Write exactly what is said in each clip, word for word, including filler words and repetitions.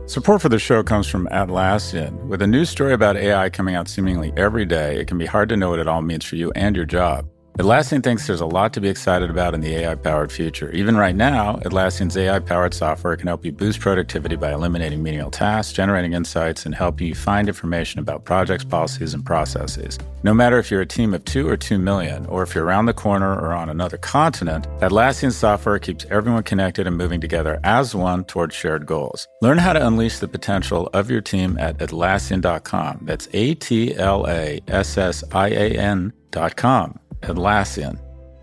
Support for the show comes from Atlassian. With a news story about A I coming out seemingly every day, it can be hard to know what it all means for you and your job. Atlassian thinks there's a lot to be excited about in the A I-powered future. Even right now, Atlassian's A I-powered software can help you boost productivity by eliminating menial tasks, generating insights, and helping you find information about projects, policies, and processes. No matter if you're a team of two or two million, or if you're around the corner or on another continent, Atlassian software keeps everyone connected and moving together as one towards shared goals. Learn how to unleash the potential of your team at Atlassian dot com. That's A T L A S S I A N dot com. Atlassian.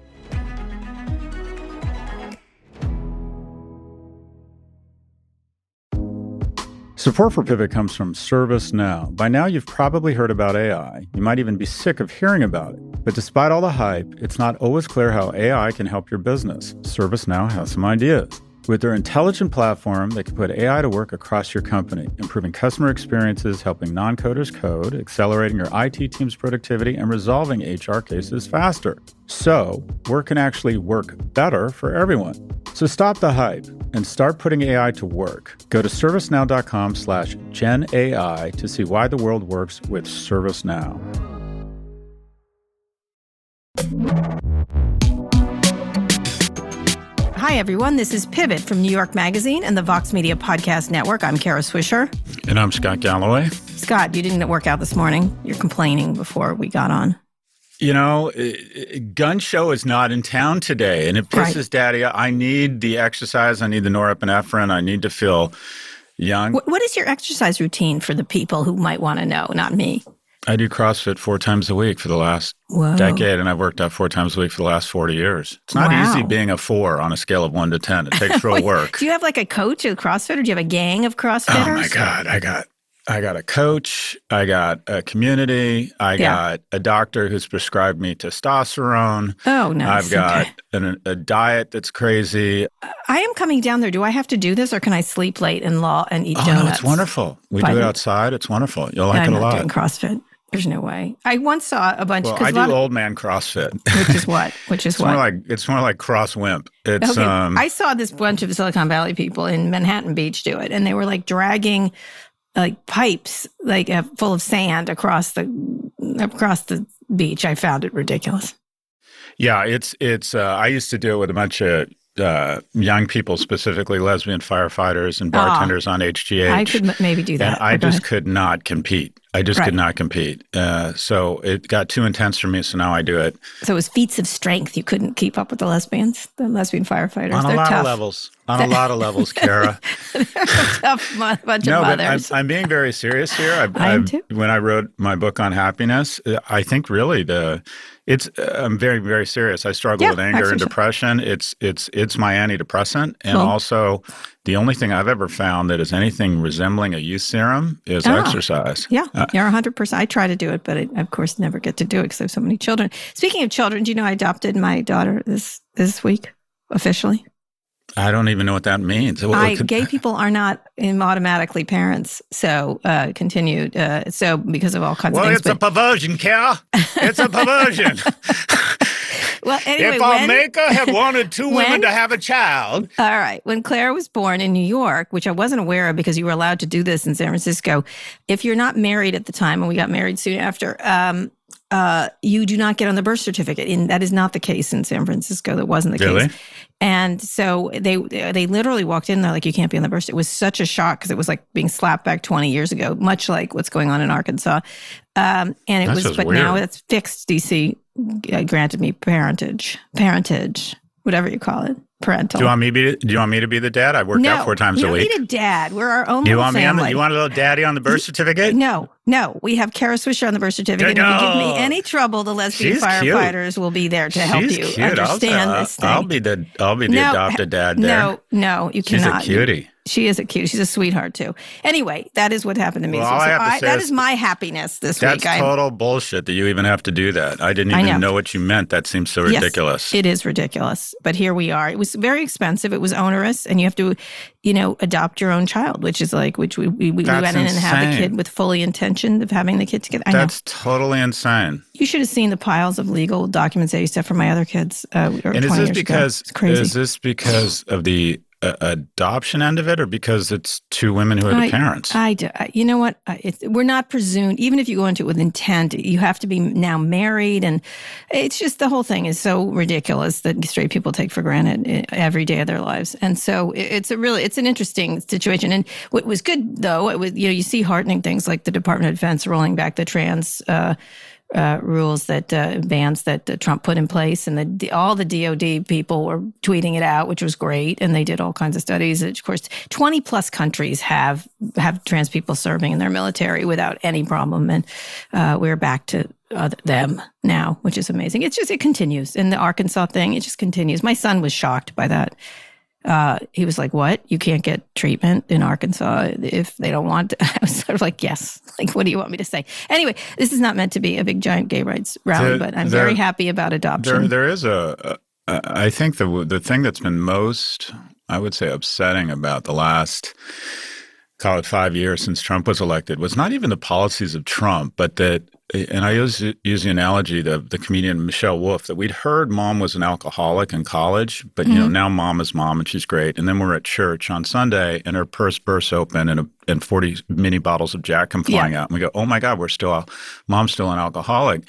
Support for Pivot comes from ServiceNow. By now, you've probably heard about A I. You might even be sick of hearing about it. But despite all the hype, it's not always clear how A I can help your business. ServiceNow has some ideas. With their intelligent platform, they can put A I to work across your company, improving customer experiences, helping non-coders code, accelerating your I T team's productivity, and resolving H R cases faster. So, work can actually work better for everyone. So stop the hype and start putting A I to work. Go to servicenow.com slash GenAI to see why the world works with ServiceNow. Hi, everyone. This is Pivot from New York Magazine and the Vox Media Podcast Network. I'm Kara Swisher. And I'm Scott Galloway. Scott, you didn't work out this morning. You're complaining before we got on. You know, Gun Show is not in town today, and it pisses right. Daddy. I need the exercise. I need the norepinephrine. I need to feel young. What is your exercise routine for the people who might want to know, not me? I do CrossFit four times a week for the last Whoa. decade, and I've worked out four times a week for the last forty years. It's not wow. easy being a four on a scale of one to ten. It takes real work. Do you have like a coach of CrossFit, or do you have a gang of CrossFitters? Oh, my God. I got I got a coach. I got a community. I yeah. got a doctor who's prescribed me testosterone. Oh, no. I've got okay. an, a diet that's crazy. I am coming down there. Do I have to do this, or can I sleep late and law and eat oh, donuts? No, it's wonderful. We do it outside. It's wonderful. You'll like no, it a lot. I'm not doing CrossFit. There's no way. I once saw a bunch. Well, I do of, old man CrossFit, which is what? Which is it's what? More like it's more like cross wimp. It's. Okay. Um, I saw this bunch of Silicon Valley people in Manhattan Beach do it, and they were like dragging like pipes like uh, full of sand across the across the beach. I found it ridiculous. Yeah, it's it's. Uh, I used to do it with a bunch of uh, young people, specifically lesbian firefighters and bartenders oh, on H G H. I could m- maybe do that. And I just could not compete. I just right. could not compete. Uh, so it got too intense for me, so now I do it. So it was feats of strength. You couldn't keep up with the lesbians, the lesbian firefighters. On a They're lot tough. of levels. On a lot of levels, Kara. They're a tough mo- bunch no, of but mothers. I'm, I'm being very serious here. I've, I am I've, too. When I wrote my book on happiness, I think really the it's. Uh, I'm very very serious. I struggle yeah, with anger and so. depression. It's it's it's my antidepressant, and well, also the only thing I've ever found that is anything resembling a youth serum is ah, exercise. Yeah, uh, you're one hundred percent. I try to do it, but I, of course, never get to do it because I have so many children. Speaking of children, do you know I adopted my daughter this this week officially? I don't even know what that means. What, I, what could, gay people are not automatically parents, so uh, continued. Uh, so because of all kinds well, of things. Well, it's but, a perversion, Kara. It's a perversion. Well, anyway, if our when, maker had wanted two when, women to have a child. All right. When Claire was born in New York, which I wasn't aware of because you were allowed to do this in San Francisco, if you're not married at the time, and we got married soon after, um, uh, you do not get on the birth certificate. And that is not the case in San Francisco. That wasn't the really? case. And so they they literally walked in, they're like, you can't be on the birth certificate. It was such a shock because it was like being slapped back twenty years ago, much like what's going on in Arkansas. Um, and it That's was, but weird. now it's fixed. D C granted me parentage, parentage, whatever you call it. Parental. Do you want me to be? Do you want me to be the dad? I worked no, out four times a week. No, we don't need a dad. We're our own do you little want family. Me on the, you want a little daddy on the birth certificate? No, no. We have Kara Swisher on the birth certificate. No. If you give me any trouble, the lesbian She's firefighters cute. will be there to help She's you cute. understand I'll, this thing. I'll be the I'll be the no, adopted dad there. No, no, you She's cannot. She's a cutie. She is a cutie. She's a sweetheart too. Anyway, that is what happened to me. Well, so, all I so have to I, say that is is my happiness this that's week. That's total bullshit that you even have to do that. I didn't even I know. know what you meant. That seems so ridiculous. Yes, it is ridiculous. But here we are. It was very expensive. It was onerous. And you have to, you know, adopt your own child, which is like, which we, we, we went in and had the kid with fully intention of having the kid together. I that's know. totally insane. You should have seen the piles of legal documents that I used to have for my other kids. Uh, and is this because, it's crazy. is this because of the a, adoption end of it, or because it's two women who are I, the parents? I, I, you know what? It's, we're not presumed, even if you go into it with intent, you have to be now married. And it's just, the whole thing is so ridiculous that straight people take for granted every day of their lives. And so it's a really, it's an interesting situation. And what was good though, it was, you know, you see heartening things like the Department of Defense rolling back the trans, uh, Uh, rules that uh, bans that uh, Trump put in place, and the, the, all the D O D people were tweeting it out, which was great, and they did all kinds of studies. Of course, twenty plus countries have have trans people serving in their military without any problem, and uh, we're back to uh, them now, which is amazing. It's just it continues, and the Arkansas thing, it just continues. My son was shocked by that. Uh, he was like, what? You can't get treatment in Arkansas if they don't want to? I was sort of like, yes. Like, what do you want me to say? Anyway, this is not meant to be a big, giant gay rights rally, there, but I'm there, very happy about adoption. There, there is a, a, I think the the thing that's been most, I would say, upsetting about the last, call it five years since Trump was elected, was not even the policies of Trump, but that, and I use, use the analogy of the comedian Michelle Wolf, that we'd heard mom was an alcoholic in college, but, mm-hmm. you know, now mom is mom and she's great. And then we're at church on Sunday and her purse bursts open and, a, and forty mini bottles of Jack come flying yeah. out. And we go, oh my God, we're still, mom's still an alcoholic.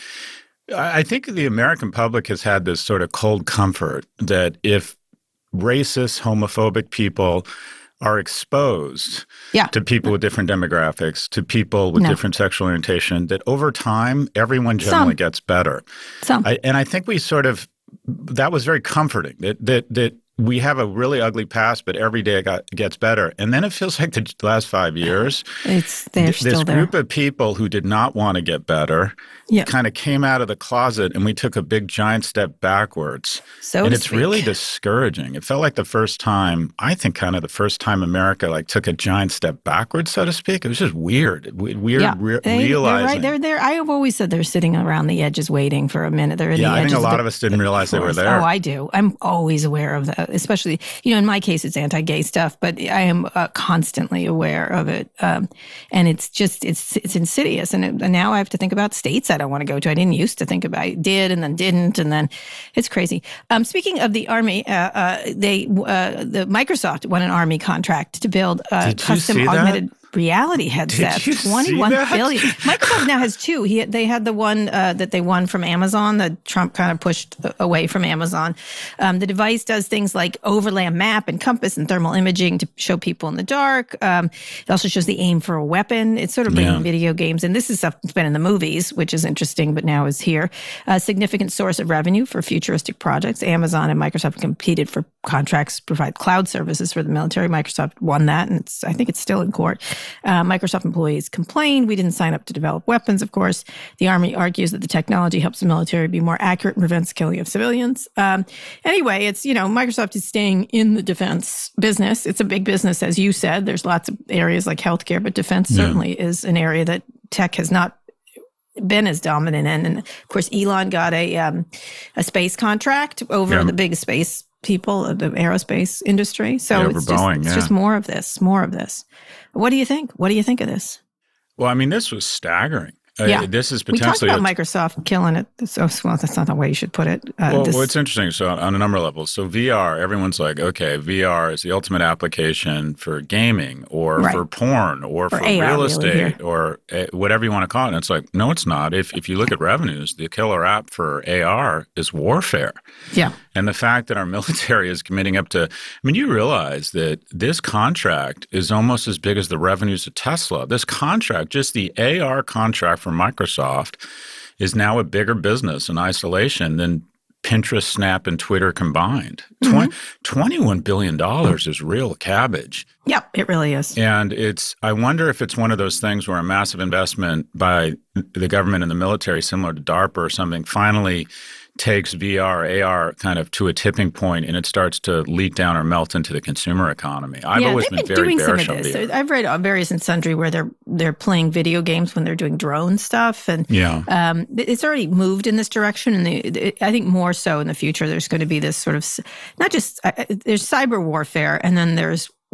I think the American public has had this sort of cold comfort that if racist, homophobic people are exposed yeah. to people with different demographics, to people with no. different sexual orientation, that over time, everyone generally Some. gets better. Some. I, and I think we sort of, that was very comforting, that that that we have a really ugly past, but every day it got, gets better. And then it feels like the last five years, it's they're th- still this there. group of people who did not want to get better yeah. kind of came out of the closet, and we took a big giant step backwards. So and to it's speak. really discouraging. It felt like the first time, I think kind of the first time America like took a giant step backwards, so to speak. It was just weird. Weird yeah. re- they, realizing. They're right. They're there. I have always said they're sitting around the edges waiting for a minute. They're in yeah, the I edges think a lot of, the, of us didn't realize they were there. Oh, I do. I'm always aware of that, especially, you know, in my case, it's anti-gay stuff, but I am uh, constantly aware of it. Um, and it's just, it's it's insidious. And, it, and now I have to think about states I don't want to go to. I didn't used to think about it. I did and then didn't. And then it's crazy. Um, speaking of the Army, uh, uh, they uh, the Microsoft won an Army contract to build uh, custom augmented reality headset. twenty-one billion. Microsoft now has two. He, they had the one uh, that they won from Amazon that Trump kind of pushed away from Amazon. Um, the device does things like overlay a map and compass and thermal imaging to show people in the dark. Um, it also shows the aim for a weapon. It's sort of bringing yeah. video games. And this is stuff that's been in the movies, which is interesting, but now is here. A significant source of revenue for futuristic projects. Amazon and Microsoft competed for contracts to provide cloud services for the military. Microsoft won that, and it's, I think it's still in court. Uh, Microsoft employees complained. We didn't sign up to develop weapons, of course. The Army argues that the technology helps the military be more accurate and prevents killing of civilians. Um, anyway, it's, you know, Microsoft is staying in the defense business. It's a big business, as you said. There's lots of areas like healthcare, but defense yeah. certainly is an area that tech has not been as dominant in. And of course, Elon got a um, a space contract over yeah. the big space people of the aerospace industry. So yeah, it's, Boeing, just, it's yeah. just more of this, more of this. What do you think? What do you think of this? Well, I mean, this was staggering. Yeah. Uh, this is we talked potentially about Microsoft killing it. So, well, that's not the way you should put it. Uh, well, this, well, it's interesting. So on a number of levels. So V R, everyone's like, okay, V R is the ultimate application for gaming or right. for porn or for, for A R, real estate really or uh, whatever you want to call it. And it's like, no, it's not. If if you look at revenues, the killer app for A R is warfare. Yeah. And the fact that our military is committing up to, I mean, you realize that this contract is almost as big as the revenues of Tesla. This contract, just the A R contract for Microsoft, is now a bigger business in isolation than Pinterest, Snap, and Twitter combined. Mm-hmm. twenty-one billion dollars is real cabbage. Yep, it really is. And it's, I wonder if it's one of those things where a massive investment by the government and the military, similar to DARPA or something, finally takes V R, A R kind of to a tipping point, and it starts to leak down or melt into the consumer economy. I've yeah, always been, been very doing bearish some of on this. V R. I've read various and sundry where they're they're playing video games when they're doing drone stuff, and yeah. um, it's already moved in this direction. And the, the, I think more so in the future, there's going to be this sort of not just uh, there's cyber warfare, and then there's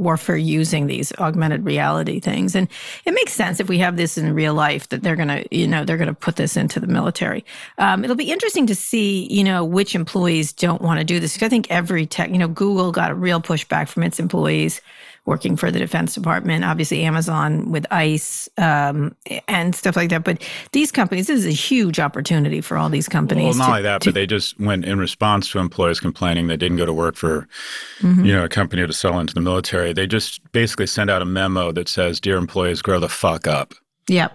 warfare using these augmented reality things. And it makes sense if we have this in real life that they're going to, you know, they're going to put this into the military. Um, it'll be interesting to see, you know, which employees don't want to do this. Because I think every tech, you know, Google got a real pushback from its employees working for the Defense Department, obviously Amazon with ICE um, and stuff like that. But these companies, this is a huge opportunity for all these companies. Well, not to, only that, to, but they just went in response to employees complaining they didn't go to work for, mm-hmm. you know, a company to sell into the military. They just basically send out a memo that says, "Dear employees, grow the fuck up." Yep.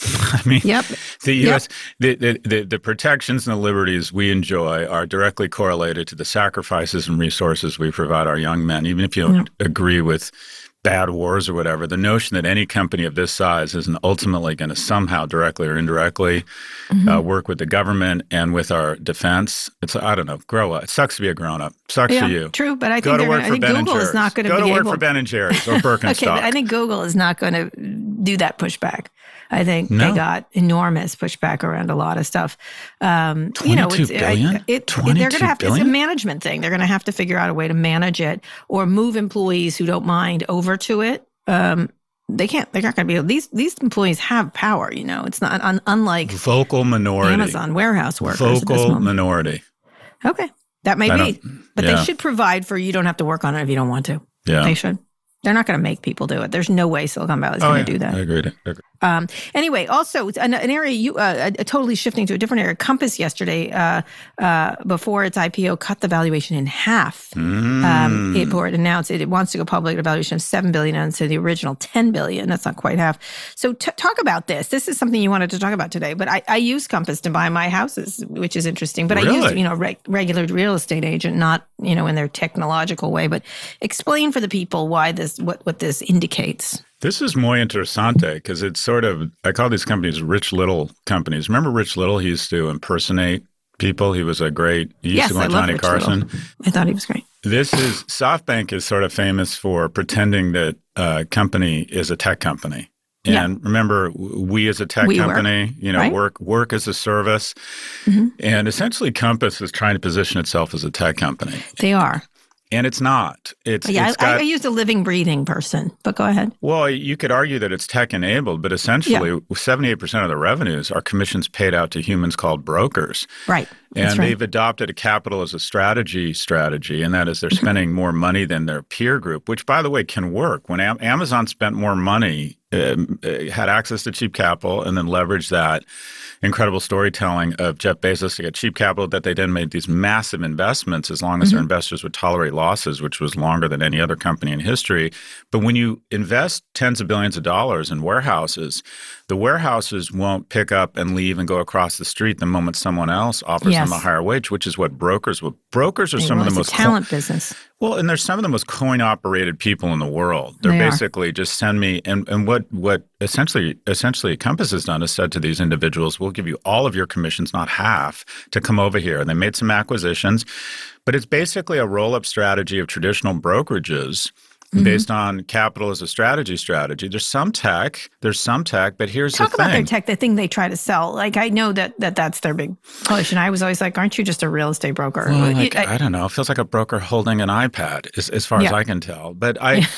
I mean, yep. the U S yep. the, the, the, the protections and the liberties we enjoy are directly correlated to the sacrifices and resources we provide our young men. Even if you don't yep. agree with bad wars or whatever, the notion that any company of this size isn't ultimately going to somehow directly or indirectly mm-hmm. uh, work with the government and with our defense, it's, I don't know, grow up. It sucks to be a grown-up. Sucks yeah, for you. True, but I Go think, to work gonna, for I think Ben Google and is not going to Go be to work able... for Ben and Jerry's or Birkenstock. Okay, but I think Google is not going to do that pushback. I think no. they got enormous pushback around a lot of stuff. Um, you know, it's, billion? I, it, they're going to have to, it's a management thing. They're going to have to figure out a way to manage it or move employees who don't mind over to it. Um, they can't, they're not going to be able, these, these employees have power, you know, it's not un, unlike vocal minority, Amazon warehouse workers. Vocal minority. Okay. That may I be, but yeah. they should provide for, you don't have to work on it if you don't want to. Yeah. They should. They're not going to make people do it. There's no way Silicon Valley is oh, going yeah. to do that. I agree. I agree. Um, anyway, also an, an area you uh, uh, totally shifting to a different area. Compass yesterday, uh, uh, before its I P O, cut the valuation in half. Mm. Um, it, it announced it, it wants to go public at a valuation of seven billion dollars instead of the original ten billion dollars. That's not quite half. So t- talk about this. This is something you wanted to talk about today. But I, I use Compass to buy my houses, which is interesting. But really? I use you know reg- regular real estate agent, not you know in their technological way. But explain for the people why this what what this indicates. This is muy interesante because it's sort of, I call these companies Rich Little companies. Remember Rich Little? He used to impersonate people. He was a great, he used yes, to go on I love Johnny Rich Carson. Little. I thought he was great. This is, SoftBank is sort of famous for pretending that a company is a tech company. And yeah. remember, we as a tech we company, work, you know, right? work work as a service. Mm-hmm. And essentially Compass is trying to position itself as a tech company. They are. And it's not. It's yeah. it's I, got, I used a living, breathing person, but go ahead. Well, you could argue that it's tech enabled, but essentially, yeah. seventy-eight percent of the revenues are commissions paid out to humans called brokers. Right. And That's right. they've adopted a capital as a strategy strategy, and that is they're spending more money than their peer group, which, by the way, can work. When Am- Amazon spent more money, um, had access to cheap capital, and then leveraged that incredible storytelling of Jeff Bezos to get cheap capital, that they then made these massive investments as long as mm-hmm. their investors would tolerate losses, which was longer than any other company in history. But when you invest tens of billions of dollars in warehouses, the warehouses won't pick up and leave and go across the street the moment someone else offers yes. them a higher wage, which is what brokers will. Brokers are they some of the most a talent co- business. Well, and there's some of the most coin-operated people in the world. They're they basically are. just send me, and, and what what essentially essentially Compass has done is said to these individuals, we'll give you all of your commissions, not half, to come over here. And they made some acquisitions, but it's basically a roll-up strategy of traditional brokerages mm-hmm. based on capital as a strategy strategy. There's some tech, there's some tech, but here's Talk the thing. Talk about their tech, the thing they try to sell. Like, I know that, that that's their big push. And I was always like, aren't you just a real estate broker? Well, like, I, I don't know. It feels like a broker holding an iPad, as, as far yeah. as I can tell. But I...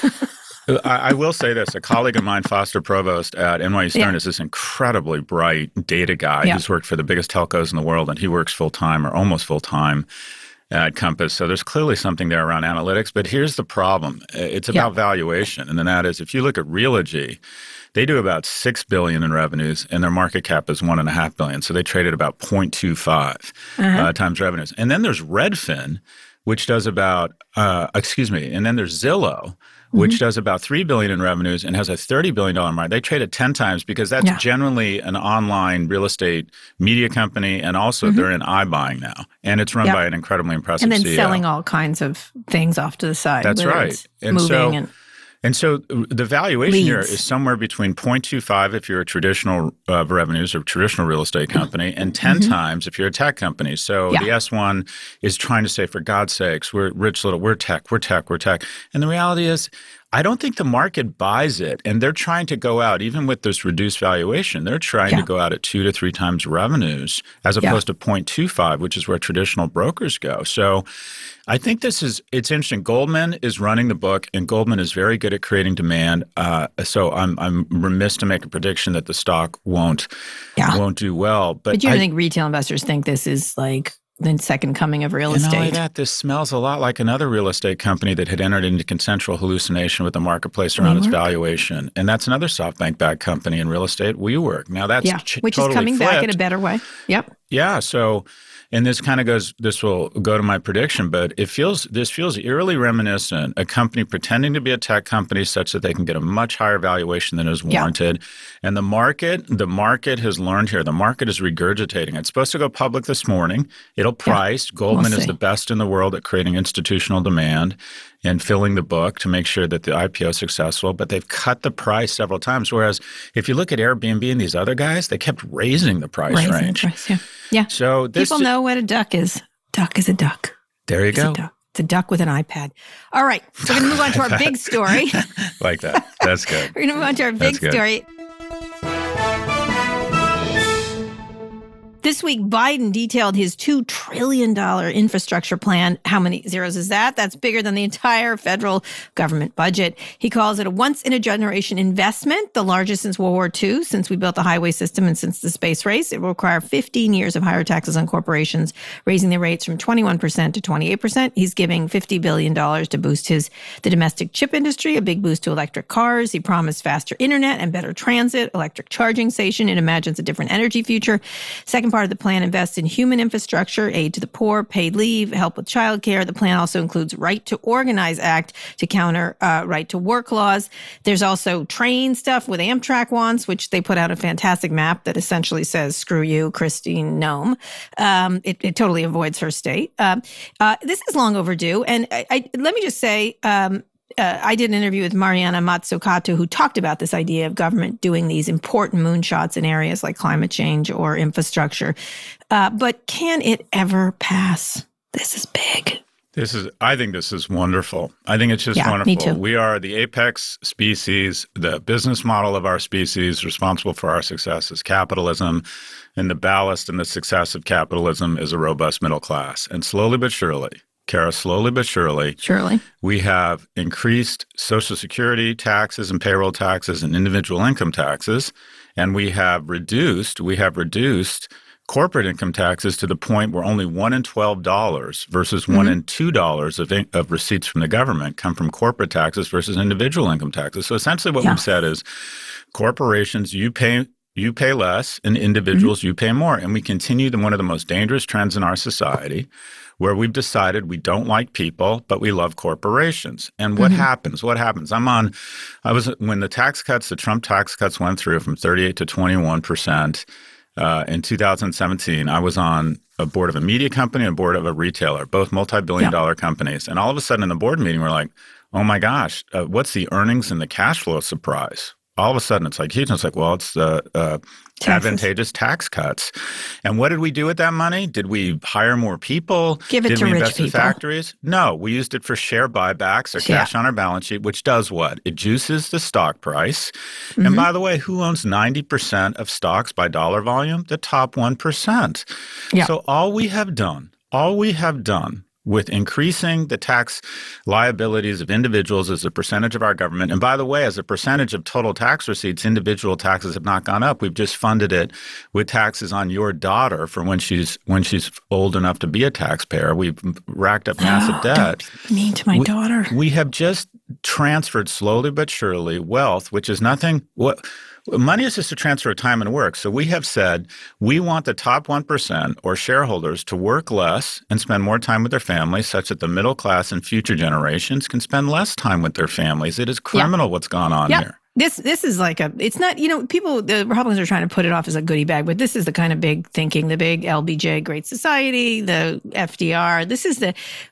I, I will say this. A colleague of mine, Foster Provost at N Y U Stern, yeah. is this incredibly bright data guy yeah. who's worked for the biggest telcos in the world, and he works full-time or almost full-time at Compass. So there's clearly something there around analytics. But here's the problem. It's about yeah. valuation. And then that is, if you look at Realogy, they do about six billion dollars in revenues, and their market cap is one point five billion dollars. So they trade at about zero point two five uh-huh. uh, times revenues. And then there's Redfin, which does about, uh, excuse me, and then there's Zillow, which mm-hmm. does about three billion dollars in revenues and has a thirty billion dollars market. They trade at ten times because that's yeah. generally an online real estate media company, and also mm-hmm. they're in iBuying now. And it's run yep. by an incredibly impressive and then C E O. Selling all kinds of things off to the side. That's right. And moving so, and... And so the valuation Leads. here is somewhere between zero point two five if you're a traditional uh, revenues or traditional real estate company, and ten mm-hmm. times if you're a tech company. So yeah. the S one is trying to say, for God's sakes, we're Rich Little, we're tech, we're tech, we're tech. And the reality is, I don't think the market buys it. And they're trying to go out, even with this reduced valuation, they're trying yeah. to go out at two to three times revenues as opposed yeah. to zero point two five, which is where traditional brokers go. So I think this is, it's interesting. Goldman is running the book, and Goldman is very good at creating demand. Uh, so I'm I'm remiss to make a prediction that the stock won't, yeah. won't do well. But, but you don't I, think retail investors think this is like the second coming of real and estate? Not only that, this smells a lot like another real estate company that had entered into consensual hallucination with the marketplace around WeWork. Its valuation. And that's another SoftBank-backed company in real estate, WeWork. Now that's yeah, ch- which totally is coming flipped. back in a better way. Yep. Yeah. So, and this kind of goes, this will go to my prediction, but it feels, this feels eerily reminiscent, a company pretending to be a tech company such that they can get a much higher valuation than is warranted. Yep. And the market, the market has learned here, the market is regurgitating. It's supposed to go public this morning. It'll price. Yep. Goldman we'll is the best in the world at creating institutional demand and filling the book to make sure that the I P O is successful, but they've cut the price several times. Whereas if you look at Airbnb and these other guys, they kept raising the price raising range. The price, yeah. yeah. So this people know what a duck is. Duck is a duck. There you it's go. A duck. It's a duck with an iPad. All right. So we're going to move on to our big story. Like that. That's good. We're going to move on to our big story. This week, Biden detailed his two trillion dollars infrastructure plan. How many zeros is that? That's bigger than the entire federal government budget. He calls it a once-in-a-generation investment, the largest since World War Two, since we built the highway system and since the space race. It will require fifteen years of higher taxes on corporations, raising the rates from twenty-one percent to twenty-eight percent. He's giving fifty billion dollars to boost his the domestic chip industry, a big boost to electric cars. He promised faster internet and better transit, electric charging station. It imagines a different energy future. Second part of the plan invests in human infrastructure, aid to the poor, paid leave, help with childcare. The plan also includes Right to Organize Act to counter uh, right to work laws. There's also train stuff with Amtrak wants, which they put out a fantastic map that essentially says, screw you, Christine Nome. Um, it, it totally avoids her state. Um, uh, this is long overdue. And I, I, let me just say, um, Uh, I did an interview with Mariana Mazzucato, who talked about this idea of government doing these important moonshots in areas like climate change or infrastructure. Uh, but can it ever pass? This is big. This is, I think this is wonderful. I think it's just yeah, wonderful. Me too. We are the apex species. The business model of our species responsible for our success is capitalism. And the ballast and the success of capitalism is a robust middle class. And slowly but surely, Kara, slowly but surely, surely, we have increased Social Security taxes and payroll taxes and individual income taxes, and we have reduced we have reduced corporate income taxes to the point where only one in twelve dollars versus mm-hmm. one in two dollars of in, of receipts from the government come from corporate taxes versus individual income taxes. So essentially, what yeah. we've said is, corporations, you pay. You pay less, and individuals, mm-hmm. you pay more. And we continue the, one of the most dangerous trends in our society, where we've decided we don't like people, but we love corporations. And what mm-hmm. happens? What happens? I'm on, I was, when the tax cuts, the Trump tax cuts went through from thirty-eight to twenty-one percent uh, in two thousand seventeen, I was on a board of a media company and a board of a retailer, both multi-billion yeah. dollar companies. And all of a sudden in the board meeting, we're like, oh my gosh, uh, what's the earnings and the cash flow surprise? All of a sudden, it's like huge. It's like, well, it's the uh, advantageous tax cuts. And what did we do with that money? Did we hire more people? Give it did to we rich invest people. in factories? No, we used it for share buybacks or cash yeah. on our balance sheet, which does what? It juices the stock price. Mm-hmm. And by the way, who owns ninety percent of stocks by dollar volume? The top one percent. Yeah. So all we have done, all we have done with increasing the tax liabilities of individuals as a percentage of our government. And by the way, as a percentage of total tax receipts, individual taxes have not gone up. We've just funded it with taxes on your daughter for when she's when she's old enough to be a taxpayer. We've racked up massive oh, debt. Don't be mean to my we, daughter. We have just transferred slowly but surely wealth, which is nothing. What money is just a transfer of time and work. So we have said we want the top one percent or shareholders to work less and spend more time with their families, such that the middle class and future generations can spend less time with their families. It is criminal yeah. what's gone on yeah. here. This this is like a, it's not, you know, people, the Republicans are trying to put it off as a goodie bag, but this is the kind of big thinking, the big L B J, Great Society, the F D R. This is the,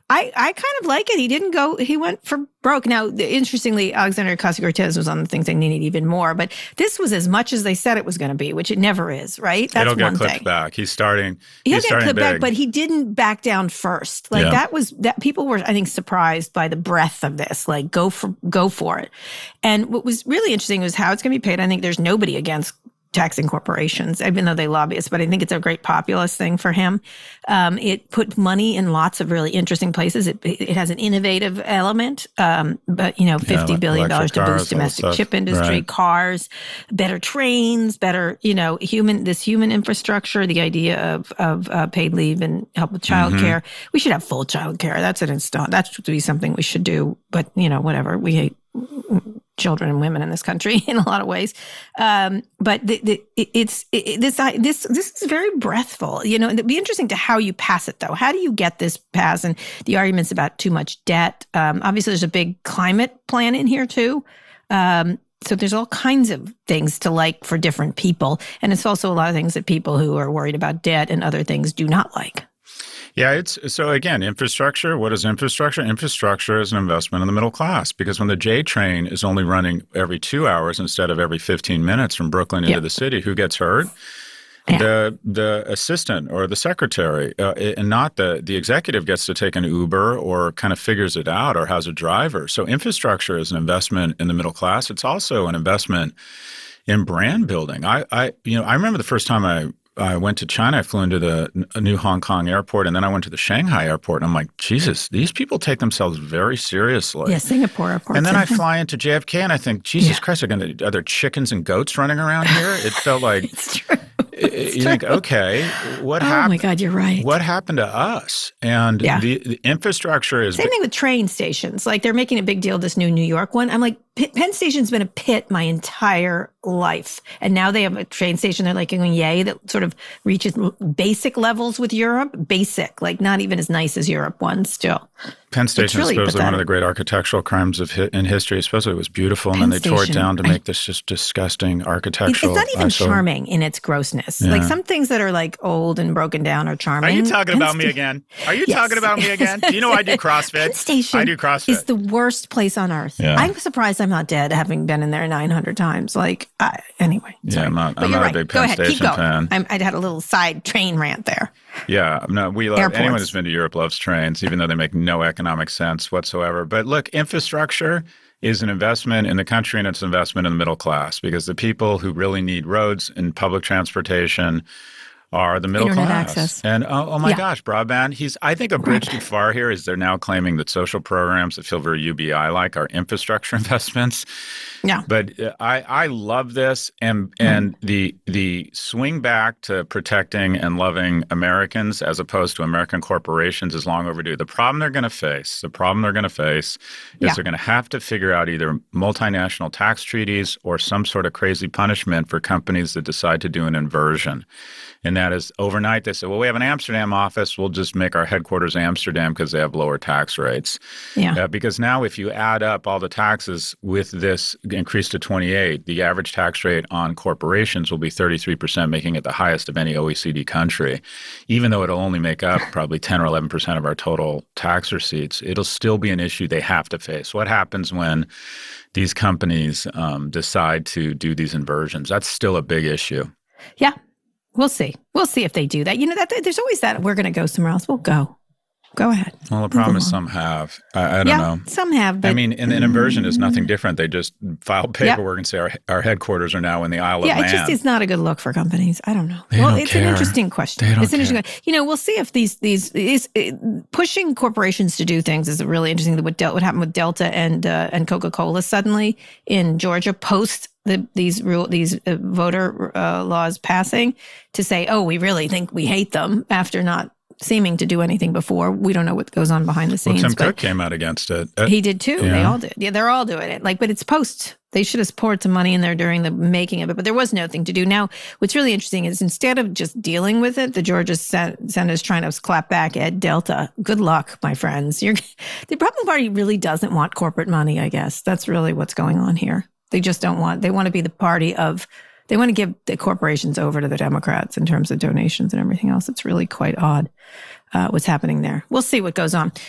I, I kind of like it. He didn't go, he went for broke. Now, interestingly, Alexandria Ocasio-Cortez was on the things they needed even more, but this was as much as they said it was going to be, which it never is, right? That's It'll get one clipped thing. back. He's starting, He'll he's get starting clipped big. back, but he didn't back down first. Like Yeah. that was, that people were, I think, surprised by the breadth of this, like go for, go for it. And what was really interesting was how it's going to be paid. I think there's nobody against taxing corporations, even though they lobby us, but I think it's a great populist thing for him. Um, it put money in lots of really interesting places. It it has an innovative element, um, but, you know, fifty Yeah, billion dollars to electric boost cars, all domestic stuff. chip industry, Right. cars, better trains, better, you know, human, this human infrastructure, the idea of, of uh, paid leave and help with childcare. Mm-hmm. We should have full childcare. That's an install. That should be something we should do, but, you know, whatever. We hate children and women in this country in a lot of ways. Um, but the, the, it, it's it, this this this is very breathful. You know, it'd be interesting to how you pass it, though. How do you get this passed? And the arguments about too much debt. Um, obviously, there's a big climate plan in here too. Um, so there's all kinds of things to like for different people, and it's also a lot of things that people who are worried about debt and other things do not like. Yeah, it's so again, infrastructure. What is infrastructure? Infrastructure is an investment in the middle class, because when the J train is only running every two hours instead of every fifteen minutes from Brooklyn into Yep. the city, who gets hurt? Yeah. The the assistant or the secretary, uh, and not the the executive gets to take an Uber or kind of figures it out or has a driver. So infrastructure is an investment in the middle class. It's also an investment in brand building. I, I you know I remember the first time I. I went to China. I flew into the n- new Hong Kong airport, and then I went to the Shanghai airport. And I'm like, Jesus, these people take themselves very seriously. Yeah, Singapore airport. And then I fly into J F K, and I think, Jesus Yeah. Christ, are, gonna, are there chickens and goats running around here? It felt like It's true. It's you true. think, okay, what Oh happened? my God, you're right. What happened to us? And Yeah. the, the infrastructure is Same thing with train stations. Like they're making a big deal, this new New York one. I'm like, P- Penn Station's been a pit my entire life. And now they have a train station they're like going, yay, that sort of reaches basic levels with Europe. Basic, like not even as nice as Europe ones still. Penn Station really is supposedly one of pathetic. the great architectural crimes of hi- in history. Supposedly it was beautiful, and Penn then they tore it Station, down to I- make this just disgusting It- architectural. It's not even eyesore. charming in its grossness. Like some things that are like old and broken down are charming. Are you talking Penn about me Sta- again? Are you Yes. talking about me again? Do you know I do CrossFit? Penn Station I do CrossFit. is the worst place on earth. Yeah. I'm surprised I'm not dead, having been in there nine hundred times. Like, I, anyway. Yeah, sorry. I'm not- But I'm you're not a right. big Go Penn ahead, keep Station going. fan. I'm, I had a little side train rant there. Yeah, no, we love Airports. anyone who's been to Europe loves trains, even though they make no economic sense whatsoever. But look, infrastructure is an investment in the country, and it's an investment in the middle class, because the people who really need roads and public transportation are the middle Internet class. access. And oh, oh my Yeah. gosh, broadband. He's I think a bridge too far here is they're now claiming that social programs that feel very U B I-like are infrastructure investments. Yeah. But uh, I, I love this, and and the the swing back to protecting and loving Americans as opposed to American corporations is long overdue. The problem they're going to face, the problem they're going to face, is Yeah. they're going to have to figure out either multinational tax treaties or some sort of crazy punishment for companies that decide to do an inversion. And that is overnight they say, well, we have an Amsterdam office. We'll just make our headquarters Amsterdam because they have lower tax rates. Yeah. Uh, because now if you add up all the taxes with this increase to twenty-eight, the average tax rate on corporations will be thirty-three percent, making it the highest of any O E C D country. Even though it'll only make up probably ten or eleven percent of our total tax receipts, it'll still be an issue they have to face. What happens when these companies um, decide to do these inversions? That's still a big issue. Yeah. We'll see. We'll see if they do that. You know, that there's always that we're going to go somewhere else. We'll go. Go ahead. Well, the problem Move is along. some have. I, I don't yeah, know. some have. But I mean, an, an inversion is nothing different. They just file paperwork Yep. and say our, our headquarters are now in the Isle of yeah, Man. it just is not a good look for companies. I don't know. They well, don't it's care. an interesting question. They don't it's an interesting. care. You know, we'll see if these these is uh, pushing corporations to do things is really interesting. What Del- what happened with Delta and uh, and Coca Cola suddenly in Georgia post the, these rule these uh, voter uh, laws passing to say, oh, we really think we hate them after not seeming to do anything before. We don't know what goes on behind the well, scenes. Tim but Cook came out against it. Uh, he did too. They yeah. all did. Yeah, they're all doing it. Like, but it's post. They should have poured some money in there during the making of it, but there was nothing to do. Now, what's really interesting is instead of just dealing with it, the Georgia Sen- Senate is trying to clap back at Delta. Good luck, my friends. You're, the Republican Party really doesn't want corporate money, I guess. That's really what's going on here. They just don't want, they want to be the party of, they want to give the corporations over to the Democrats in terms of donations and everything else. It's really quite odd uh, what's happening there. We'll see what goes on.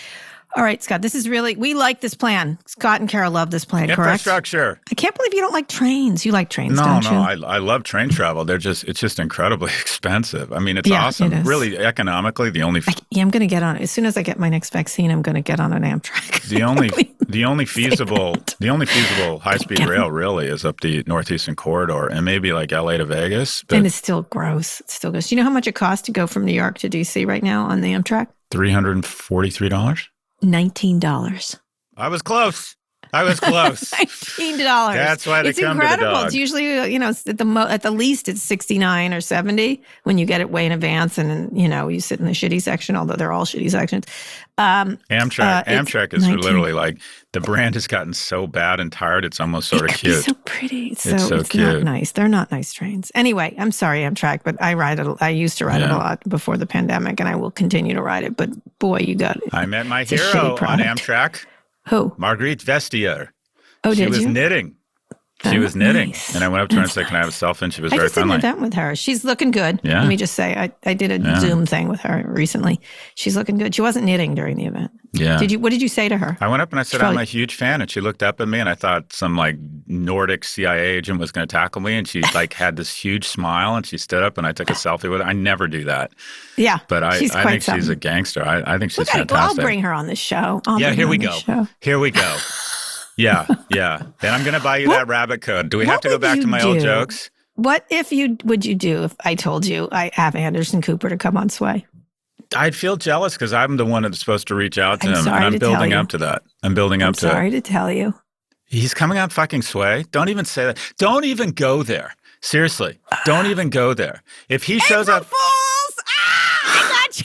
All right, Scott, this is really, we like this plan. Scott and Kara love this plan, correct? Infrastructure. I can't believe you don't like trains. You like trains, no, don't no, you? I, I love train travel. They're just, it's just incredibly expensive. I mean, it's Yeah, awesome. it is. Really, economically, the only, I, yeah, I'm going to get on it. As soon as I get my next vaccine, I'm going to get on an Amtrak. the only, the only feasible, the only feasible high-speed Get rail really is up the Northeastern Corridor and maybe like L A to Vegas. And it's still gross. It's still gross. You know how much it costs to go from New York to D C right now on the Amtrak? three hundred forty-three dollars. nineteen dollars. I was close. I was close. nineteen dollars. That's why they it's come incredible. to the dog. It's usually, uh, you know, at the mo- at the least it's sixty-nine or seventy when you get it way in advance and, you know, you sit in the shitty section, although they're all shitty sections. Um, Amtrak uh, Amtrak is nineteen literally like, the brand has gotten so bad and tired, it's almost sort it of could be cute. so pretty. It's, It's so, so it's not cute. nice. They're not nice trains. Anyway, I'm sorry, Amtrak, but I ride it. I used to ride it Yeah. a lot before the pandemic, and I will continue to ride it. But boy, you got it. I met my It's a hero shitty on product. Amtrak, Who? Marguerite Vestiaire. Oh, she did was you? knitting. She Oh, was knitting. nice. And I went up to her and That's said, can I have a selfie? And she was I very just did an friendly. event with her. She's looking good. Yeah. Let me just say, I, I did a Yeah. Zoom thing with her recently. She's looking good. She wasn't knitting during the event. Yeah. Did you? What did you say to her? I went up and I said, Probably- I'm a huge fan. And she looked up at me and I thought some like Nordic C I A agent was going to tackle me. And she like had this huge smile and she stood up and I took a selfie with her. I never do that. Yeah. But I, she's I quite think she's a something. gangster. I, I think she's Look, I, fantastic. I'll bring her on the show. I'll yeah, bring here her we on go. the show. Here we go. Yeah, yeah. Then I'm going to buy you What- that rabbit coat. Do we have what to go would back you to my old do? jokes? What if you would you do if I told you I have Anderson Cooper to come on Sway? I'd feel jealous because I'm the one that's supposed to reach out to I'm him. sorry And I'm to tell building you. up to that. I'm building up I'm to sorry it. to tell you. He's coming on fucking Sway. Don't even say that. Don't even go there. Seriously. Don't even go there. If he shows April up. Fools! Ah, I got you.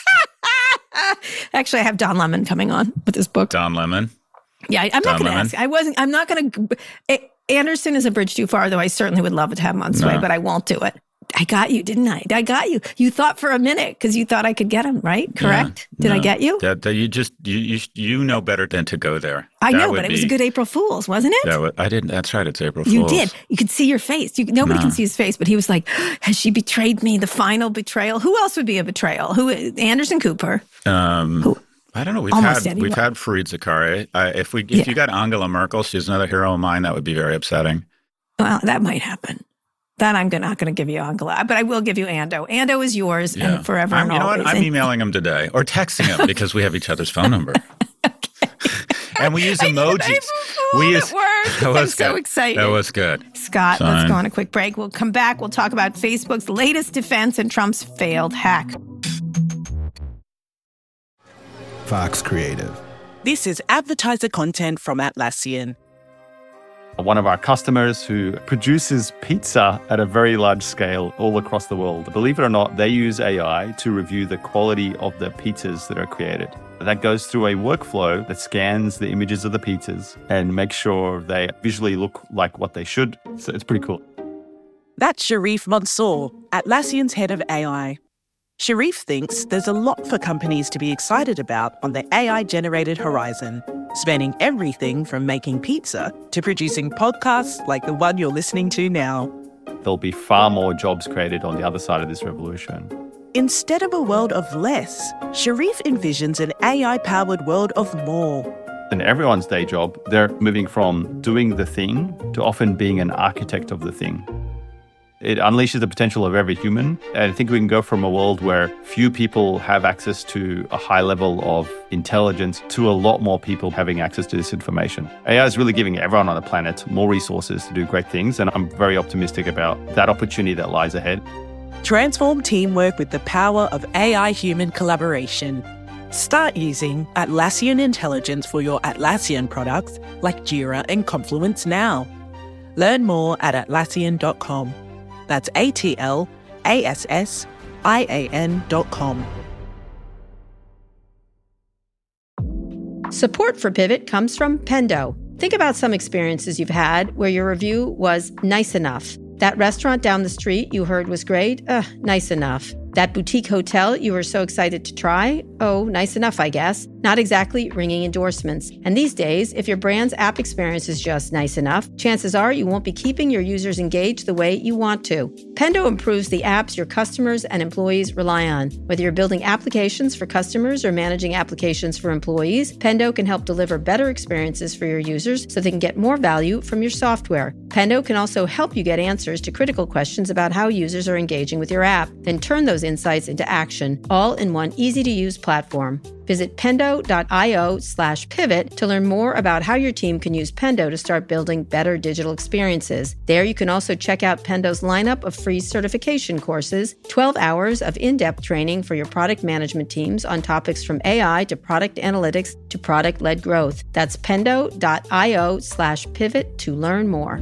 Actually, I have Don Lemon coming on with this book. Don Lemon. Yeah, I, I'm Don not going to Lemon? ask. I wasn't. I'm not going to. Anderson is a bridge too far, though. I certainly would love to have him on Sway, No. but I won't do it. I got you, didn't I? I got you. You thought for a minute because you thought I could get him, right? Correct? Yeah, Did I no. get you? That, that you just you, you you know better than to go there. I That know, would but it was a be- good April Fool's, wasn't it? That would, I didn't. That's right. It's April You Fool's. did. You could see your face. You, nobody No. can see his face, but he was like, "Has she betrayed me? The final betrayal. Who else would be a betrayal? Who? Anderson Cooper. Um, Who? I don't know. We've Almost had anyone. we've had Fareed Zakaria. Uh, if we if Yeah. you got Angela Merkel, she's another hero of mine. That would be very upsetting. Well, that might happen. That I'm gonna- not going to give you Angela, but I will give you Ando. Ando is yours Yeah. and forever I'm, and you know always. what? I'm And- emailing him today or texting him because we have each other's phone number. And we use I did an emojis. April Fool. We It use. worked. That I'm was so good. excited. That was good. Scott, let's Fine. go on a quick break. We'll come back. We'll talk about Facebook's latest defense and Trump's failed hack. Fox Creative. This is advertiser content from Atlassian. One of our customers who produces pizza at a very large scale all across the world. Believe it or not, they use A I to review the quality of the pizzas that are created. That goes through a workflow that scans the images of the pizzas and makes sure they visually look like what they should. So it's pretty cool. That's Sharif Mansour, Atlassian's head of A I. Sharif thinks there's a lot for companies to be excited about on the A I-generated horizon, spanning everything from making pizza to producing podcasts like the one you're listening to now. There'll be far more jobs created on the other side of this revolution. Instead of a world of less, Sharif envisions an A I-powered world of more. In everyone's day job, they're moving from doing the thing to often being an architect of the thing. It unleashes the potential of every human. And I think we can go from a world where few people have access to a high level of intelligence to a lot more people having access to this information. A I is really giving everyone on the planet more resources to do great things. And I'm very optimistic about that opportunity that lies ahead. Transform teamwork with the power of A I-human collaboration. Start using Atlassian Intelligence for your Atlassian products like Jira and Confluence now. Learn more at atlassian dot com. That's A T L A S S I A N dot com. Support for Pivot comes from Pendo. Think about some experiences you've had where your review was nice enough. That restaurant down the street you heard was great? Ugh, nice enough. That boutique hotel you were so excited to try? Oh, nice enough, I guess. not exactly ringing endorsements. And these days, if your brand's app experience is just nice enough, chances are you won't be keeping your users engaged the way you want to. Pendo improves the apps your customers and employees rely on. Whether you're building applications for customers or managing applications for employees, Pendo can help deliver better experiences for your users so they can get more value from your software. Pendo can also help you get answers to critical questions about how users are engaging with your app, then turn those insights into action, all in one easy-to-use platform. Visit pendo.io slash pivot to learn more about how your team can use Pendo to start building better digital experiences. There you can also check out Pendo's lineup of free certification courses, twelve hours of in-depth training for your product management teams on topics from A I to product analytics to product-led growth. That's pendo.io slash pivot to learn more.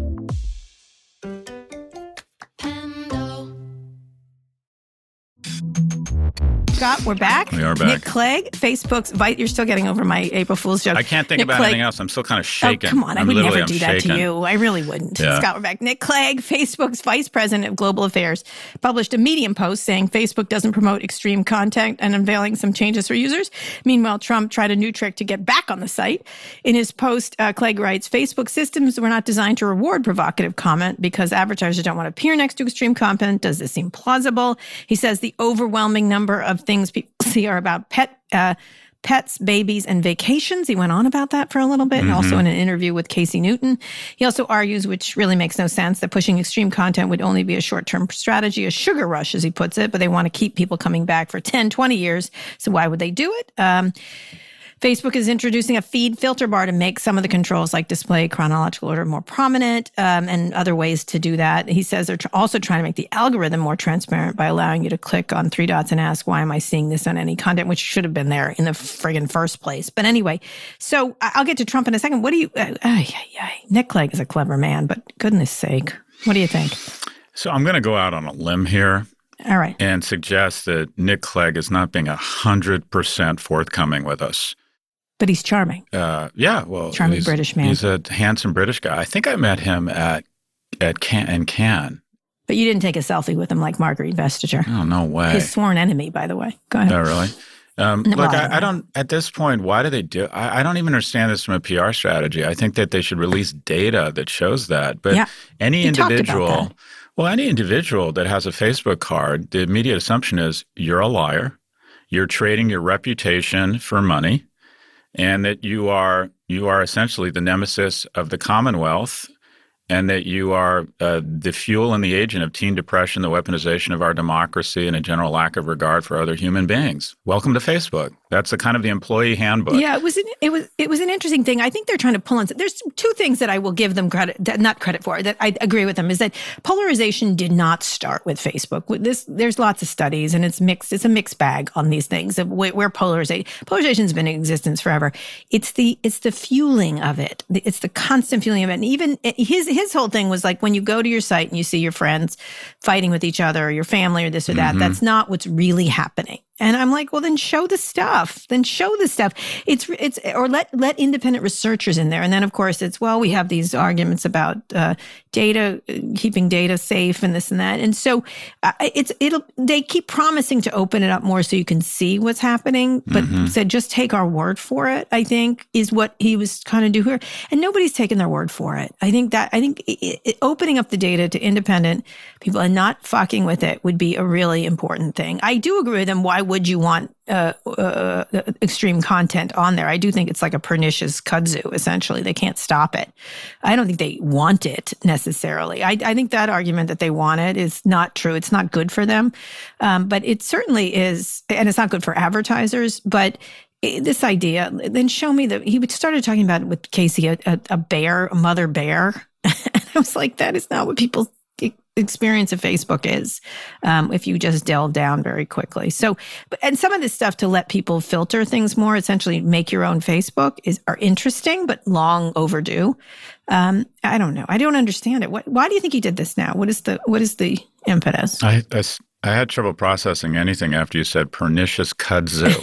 Scott, we're back. We are back. Nick Clegg, Facebook's vice. You're still getting over my April Fool's joke. I can't think Nick about Clegg, anything else. I'm still kind of shaking. Oh, come on. I I'm would never I'm do that shaking. to you. I really wouldn't. Yeah. Scott, we're back. Nick Clegg, Facebook's vice president of global affairs, published a Medium post saying Facebook doesn't promote extreme content and unveiling some changes for users. Meanwhile, Trump tried a new trick to get back on the site. In his post, uh, Clegg writes, Facebook systems were not designed to reward provocative comment because advertisers don't want to appear next to extreme content. Does this seem plausible? He says the overwhelming number of things people see are about pet uh, pets, babies, and vacations. He went on about that for a little bit, mm-hmm. and also in an interview with Casey Newton. He also argues, which really makes no sense, that pushing extreme content would only be a short-term strategy, a sugar rush, as he puts it, but they want to keep people coming back for ten, twenty years. So why would they do it? Um, Facebook is introducing a feed filter bar to make some of the controls like display chronological order more prominent, um, and other ways to do that. He says they're tr- also trying to make the algorithm more transparent by allowing you to click on three dots and ask, why am I seeing this on any content, which should have been there in the friggin' first place. But anyway, so I'll get to Trump in a second. What do you, uh, uh, yeah, yeah. Nick Clegg is a clever man, but goodness sake, what do you think? So I'm going to go out on a limb here. All right. And suggest that Nick Clegg is not being one hundred percent forthcoming with us. But he's charming. Uh, yeah, well, charming he's, British man. He's a handsome British guy. I think I met him at at Cannes. In Cannes. But you didn't take a selfie with him like Marguerite Vestager. Oh, no way. His sworn enemy, by the way. Go ahead. Oh, really? Um, no, look, well, I, I don't. At this point, why do they do? I, I don't even understand this from a P R strategy. I think that they should release data that shows that. But yeah. any he individual, well, any individual that has a Facebook card, the immediate assumption is you're a liar. You're trading your reputation for money. And that you are you are essentially the nemesis of the Commonwealth, and that you are uh, the fuel and the agent of teen depression, the weaponization of our democracy, and a general lack of regard for other human beings. Welcome to Facebook. That's the kind of the employee handbook. Yeah, it was an, it was it was an interesting thing. I think they're trying to pull in. There's two things that I will give them credit, not credit for, that I agree with them, is that polarization did not start with Facebook. With this, there's lots of studies, and it's mixed. It's a mixed bag on these things of where, where polarization polarization's been in existence forever. It's the it's the fueling of it. It's the constant fueling of it. And even his his whole thing was like when you go to your site and you see your friends fighting with each other, or your family, or this or that. Mm-hmm. That's not what's really happening. And I'm like, well, then show the stuff. Then show the stuff. It's it's or let let independent researchers in there. And then of course it's, well, we have these arguments about uh, data, keeping data safe, and this and that. And so uh, it's it'll they keep promising to open it up more so you can see what's happening. But mm-hmm. said just take our word for it, I think, is what he was trying to do here. And nobody's taken their word for it. I think that I think it, it, opening up the data to independent people and not fucking with it would be a really important thing. I do agree with them. Why would you want uh, uh, extreme content on there? I do think it's like a pernicious kudzu, essentially. They can't stop it. I don't think they want it necessarily. I, I think that argument that they want it is not true. It's not good for them. Um, but it certainly is, and it's not good for advertisers, but this idea, then show me that he started talking about it with Casey, a, a, a bear, a mother bear. And I was like, that is not what people experience of Facebook is, um, if you just delve down very quickly. So, and some of this stuff to let people filter things more, essentially make your own Facebook, is are interesting, but long overdue. Um, I don't know. I don't understand it. What, why do you think he did this now? What is the what is the impetus? I I, I had trouble processing anything after you said pernicious kudzu.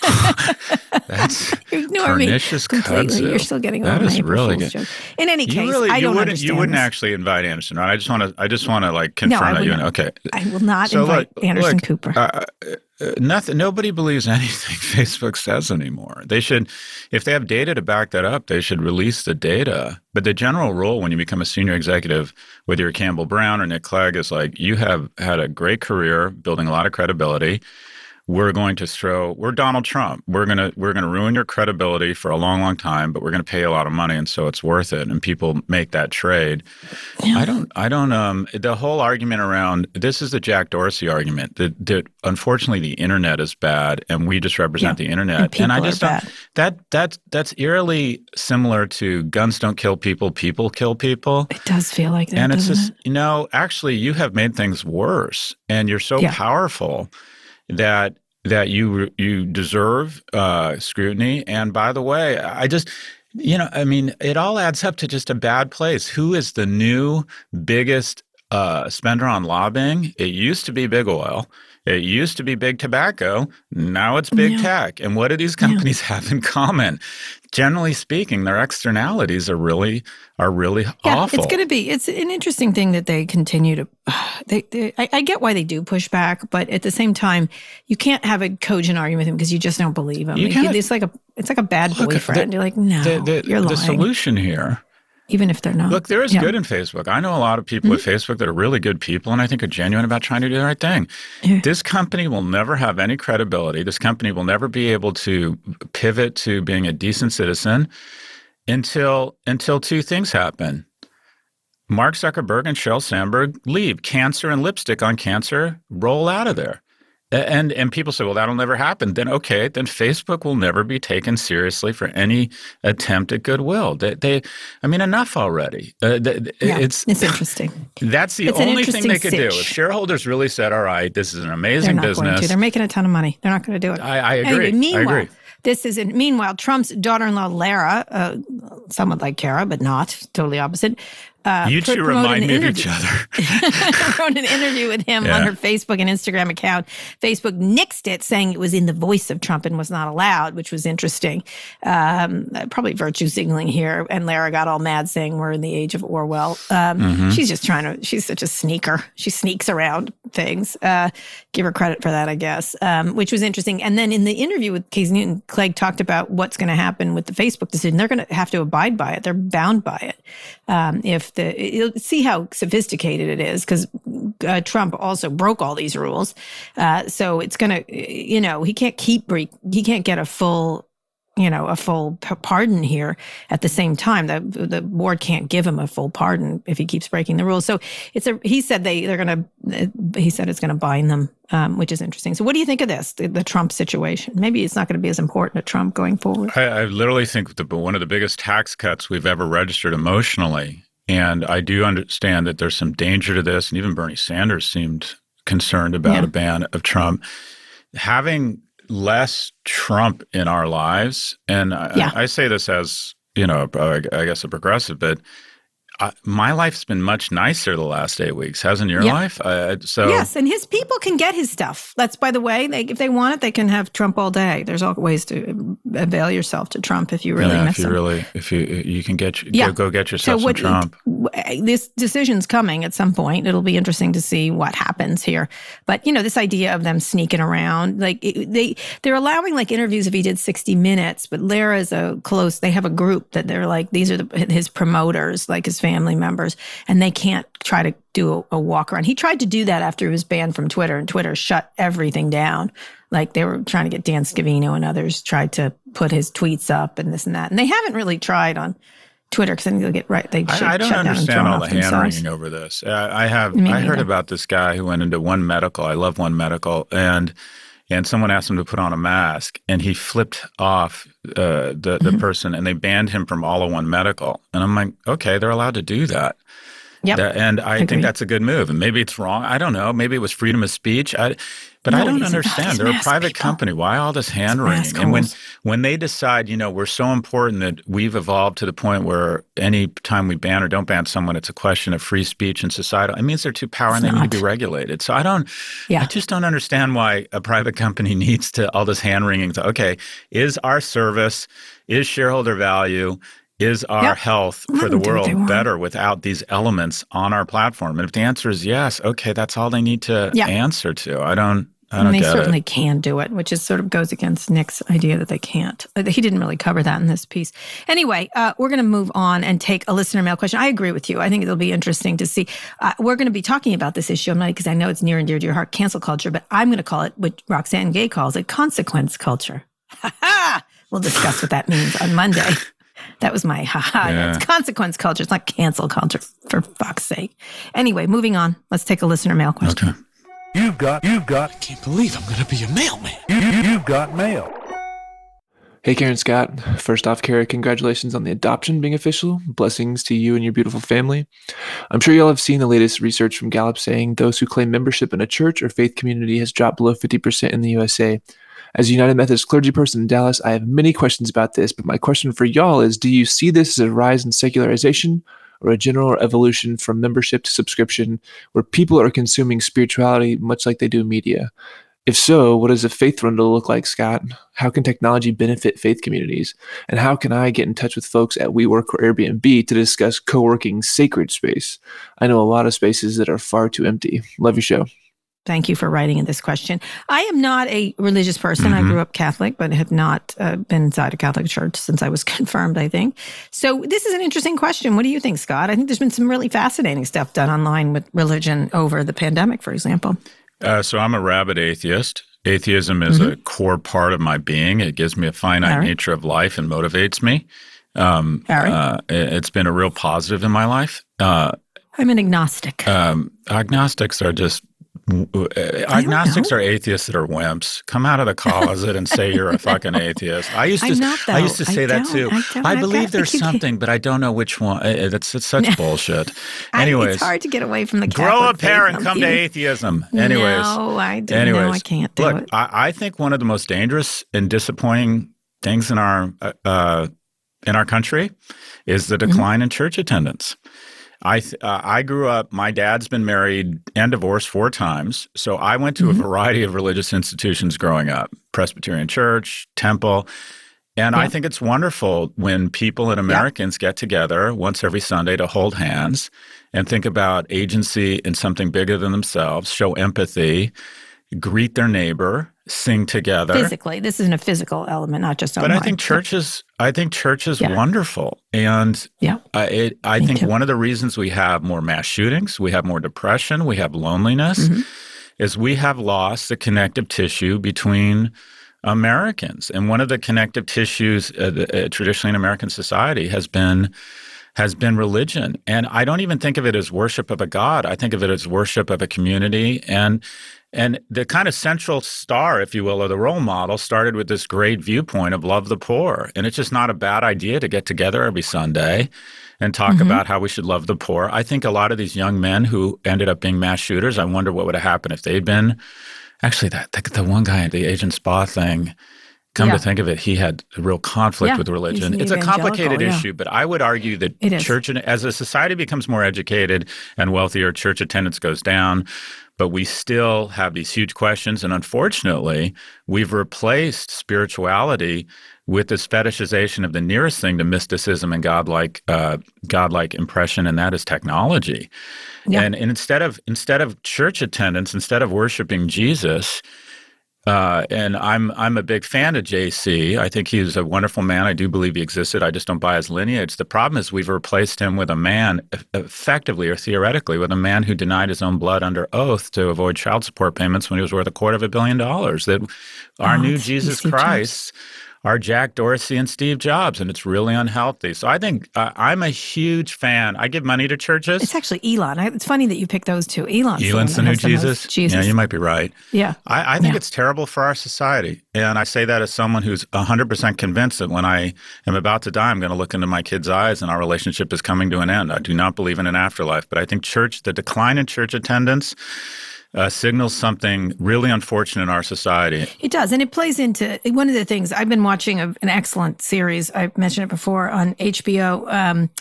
That's pernicious kudzu. You're still getting that over is my really Fool's good. Joke. In any you case, really, I don't you understand. You wouldn't this. actually invite Anderson, right? I just want to. I just want to like confirm no, I that you. Not. Okay. I will not so invite look, Anderson look, Cooper. Uh, uh, nothing. Nobody believes anything Facebook says anymore. They should, if they have data to back that up, they should release the data. But the general rule when you become a senior executive, whether you're Campbell Brown or Nick Clegg, is like, you have had a great career building a lot of credibility. We're going to throw, we're Donald Trump. We're going to, we're going to ruin your credibility for a long, long time, but we're going to pay you a lot of money. And so it's worth it. And people make that trade. Yeah. I don't, I don't, um, the whole argument around, this is the Jack Dorsey argument that, that unfortunately the internet is bad and we just represent yeah. the internet. And, and I just don't, bad. that, that, that's eerily similar to guns don't kill people, people kill people. It does feel like that. And it's just, it? you know, actually you have made things worse and you're so yeah. powerful that that you you deserve uh, scrutiny. And by the way, I just, you know, I mean, it all adds up to just a bad place. Who is the new biggest uh, spender on lobbying? It used to be big oil. It used to be big tobacco. Now it's big yeah. tech. And what do these companies yeah. have in common? Generally speaking, their externalities are really are really yeah, awful. It's going to be. It's an interesting thing that they continue to. They, they I, I get why they do push back, but at the same time, you can't have a cogent argument with him because you just don't believe him. It's like a it's like a bad look, boyfriend. the, You're like, no, the, the, you're lying. The solution here. Even if they're not. Look, there is yeah. good in Facebook. I know a lot of people mm-hmm. at Facebook that are really good people and I think are genuine about trying to do the right thing. Yeah. This company will never have any credibility. This company will never be able to pivot to being a decent citizen until until two things happen. Mark Zuckerberg and Sheryl Sandberg leave. Cancer and lipstick on cancer roll out of there. And and people say, well, that'll never happen. Then, okay, then Facebook will never be taken seriously for any attempt at goodwill. They, they I mean, enough already. Uh, they, yeah, it's it's interesting. That's the it's only thing they could sitch. do. If shareholders really said, all right, this is an amazing They're not business. Going to. They're making a ton of money. They're not going to do it. I, I agree. Anyway, meanwhile, I agree. This is in, meanwhile, Trump's daughter-in-law, Lara, uh, some would like Kara, but not, totally opposite. Uh, you two remind me of each other. wrote an interview with him yeah. on her Facebook and Instagram account. Facebook nixed it, saying it was in the voice of Trump and was not allowed, which was interesting. Um, probably virtue signaling here. And Lara got all mad, saying we're in the age of Orwell. Um, mm-hmm. She's just trying to, she's such a sneaker. She sneaks around things. Uh, give her credit for that, I guess, um, which was interesting. And then in the interview with Casey Newton, Clegg talked about what's going to happen with the Facebook decision. They're going to have to abide by it. They're bound by it. Um, if the, you'll see how sophisticated it is, because uh, Trump also broke all these rules. Uh, so it's going to, you know, he can't keep, he can't get a full, you know, a full p- pardon here at the same time. The the board can't give him a full pardon if he keeps breaking the rules. So it's a, he said they, they're going to, he said it's going to bind them, um, which is interesting. So what do you think of this, the, the Trump situation? Maybe it's not going to be as important to Trump going forward. I, I literally think the, one of the biggest tax cuts we've ever registered emotionally. And I do understand that there's some danger to this. And even Bernie Sanders seemed concerned about yeah. a ban of Trump. Having less Trump in our lives, and yeah. I, I say this as, you know, I guess a progressive, but I, my life's been much nicer the last eight weeks, hasn't your yeah. life? Uh, so yes, and his people can get his stuff. That's, by the way, they, if they want it, they can have Trump all day. There's all ways to avail yourself to Trump if you really yeah, miss if you him. Really, if you you can get yeah. go, go get yourself so what, some Trump. This decision's coming at some point. It'll be interesting to see what happens here. But you know, this idea of them sneaking around, like it, they they're allowing like interviews if he did sixty minutes. But Lara's a close. They have a group that they're like, these are the, his promoters, like his family members. And they can't try to do a, a walk around. He tried to do that after he was banned from Twitter, and Twitter shut everything down. Like they were trying to get Dan Scavino and others tried to put his tweets up and this and that. And they haven't really tried on Twitter because then they'll get right. They I, I don't shut understand all the hand themselves. wringing over this. Uh, I have. Me I heard neither. about this guy who went into One Medical. I love One Medical, and and someone asked him to put on a mask, and he flipped off uh, the the mm-hmm. person, and they banned him from all of One Medical. And I'm like, okay, they're allowed to do that. Yep. That, and I Agreed. think that's a good move. And maybe it's wrong. I don't know. Maybe it was freedom of speech. I, but no, I don't these understand. They're a private people. company. Why all this hand wringing? And when when they decide, you know, we're so important that we've evolved to the point where any time we ban or don't ban someone, it's a question of free speech and societal. It means they're too powerful and they not. need to be regulated. So I don't. Yeah. I just don't understand why a private company needs to all this hand wringing. So, okay, is our service, is shareholder value, is our yep. health Let for the them world better without these elements on our platform? And if the answer is yes, okay, that's all they need to yeah. answer to. I don't I don't and they get certainly it. can do it, which is sort of goes against Nick's idea that they can't. Uh, He didn't really cover that in this piece. Anyway, uh, we're going to move on and take a listener mail question. I agree with you. I think it'll be interesting to see. Uh, we're going to be talking about this issue, because I know it's near and dear to your heart, cancel culture, but I'm going to call it what Roxane Gay calls it, consequence culture. Ha ha! We'll discuss what that means on Monday. That was my ha-ha. Yeah. It's consequence culture. It's not cancel culture, for fuck's sake. Anyway, moving on. Let's take a listener mail question. Okay. You've got, you've got, I can't believe I'm going to be a mailman. you, you, you've got mail. Hey, Karen Scott. First off, Kara, congratulations on the adoption being official. Blessings to you and your beautiful family. I'm sure y'all have seen the latest research from Gallup saying those who claim membership in a church or faith community has dropped below fifty percent in the U S A. As a United Methodist clergy person in Dallas, I have many questions about this, but my question for y'all is, do you see this as a rise in secularization or a general evolution from membership to subscription where people are consuming spirituality much like they do media? If so, what does a faith rundle look like, Scott? How can technology benefit faith communities? And how can I get in touch with folks at WeWork or Airbnb to discuss co-working sacred space? I know a lot of spaces that are far too empty. Love your show. Thank you for writing in this question. I am not a religious person. Mm-hmm. I grew up Catholic, but have not uh, been inside a Catholic church since I was confirmed, I think. So this is an interesting question. What do you think, Scott? I think there's been some really fascinating stuff done online with religion over the pandemic, for example. Uh, so I'm a rabid atheist. Atheism is Mm-hmm. a core part of my being. It gives me a finite All right. nature of life and motivates me. Um, All right. uh, it- it's been a real positive in my life. Uh, I'm an agnostic. um, agnostics are just uh, agnostics know. are atheists that are wimps. Come out of the closet and say you're a fucking atheist. I used to I'm not, I used to though. say I that don't. too. I don't. I I've believe got- there's you can't- something, but I don't know which one. Uh, That's it's such bullshit. I- Anyways, it's hard to get away from the grow Catholic a pair faith. and come I'm to even- atheism. Anyways, No, I do. Anyways, No, I can't do look, it. I, I think one of the most dangerous and disappointing things in our uh, uh, in our country is the decline Mm-hmm. in church attendance. I th- uh, I grew up. My dad's been married and divorced four times, so I went to Mm-hmm. a variety of religious institutions growing up: Presbyterian Church, Temple. And I Yeah. think it's wonderful when people and Americans get together once every Sunday to hold hands and think about agency in something bigger than themselves, show empathy, greet their neighbor, sing together. Physically, this isn't a physical element, not just But online. I think church is, I think church is Yeah. wonderful. And Yeah. I, it, I Me think too. one of the reasons we have more mass shootings, we have more depression, we have loneliness, Mm-hmm. is we have lost the connective tissue between Americans. And one of the connective tissues uh, the, uh, traditionally in American society has been has been religion. And I don't even think of it as worship of a god. I think of it as worship of a community. And and the kind of central star, if you will, or the role model started with this great viewpoint of love the poor. And it's just not a bad idea to get together every Sunday and talk Mm-hmm. about how we should love the poor. I think a lot of these young men who ended up being mass shooters, I wonder what would have happened if they'd been. Actually, that the, the one guy at the Agent Spa thing, come Yeah. to think of it, he had a real conflict Yeah, with religion. he's It's a complicated evangelical, yeah. issue, but I would argue that It is. church, as a society becomes more educated and wealthier, church attendance goes down. But we still have these huge questions. And unfortunately, we've replaced spirituality with this fetishization of the nearest thing to mysticism and godlike, uh, godlike impression, and that is technology. Yeah. And, and instead of instead of church attendance, instead of worshiping Jesus, uh, and I'm I'm a big fan of J C. I think he's a wonderful man. I do believe he existed. I just don't buy his lineage. The problem is we've replaced him with a man, effectively or theoretically, with a man who denied his own blood under oath to avoid child support payments when he was worth a quarter of a billion dollars. That our Oh, new it's Jesus Steve Jobs. Christ are Jack Dorsey and Steve Jobs, and it's really unhealthy. So I think uh, I'm a huge fan. I give money to churches. It's actually Elon. I, it's funny that you picked those two. Elon's Elon's the one new that has most Jesus. Jesus. Yeah, you might be right. Yeah. I, I think Yeah. it's terrible for our society. And I say that as someone who's one hundred percent convinced that when I am about to die, I'm going to look into my kids' eyes and our relationship is coming to an end. I do not believe in an afterlife. But I think church, the decline in church attendance uh, signals something really unfortunate in our society. It does. And it plays into one of the things I've been watching a, an excellent series. I've mentioned it before on H B O. Um,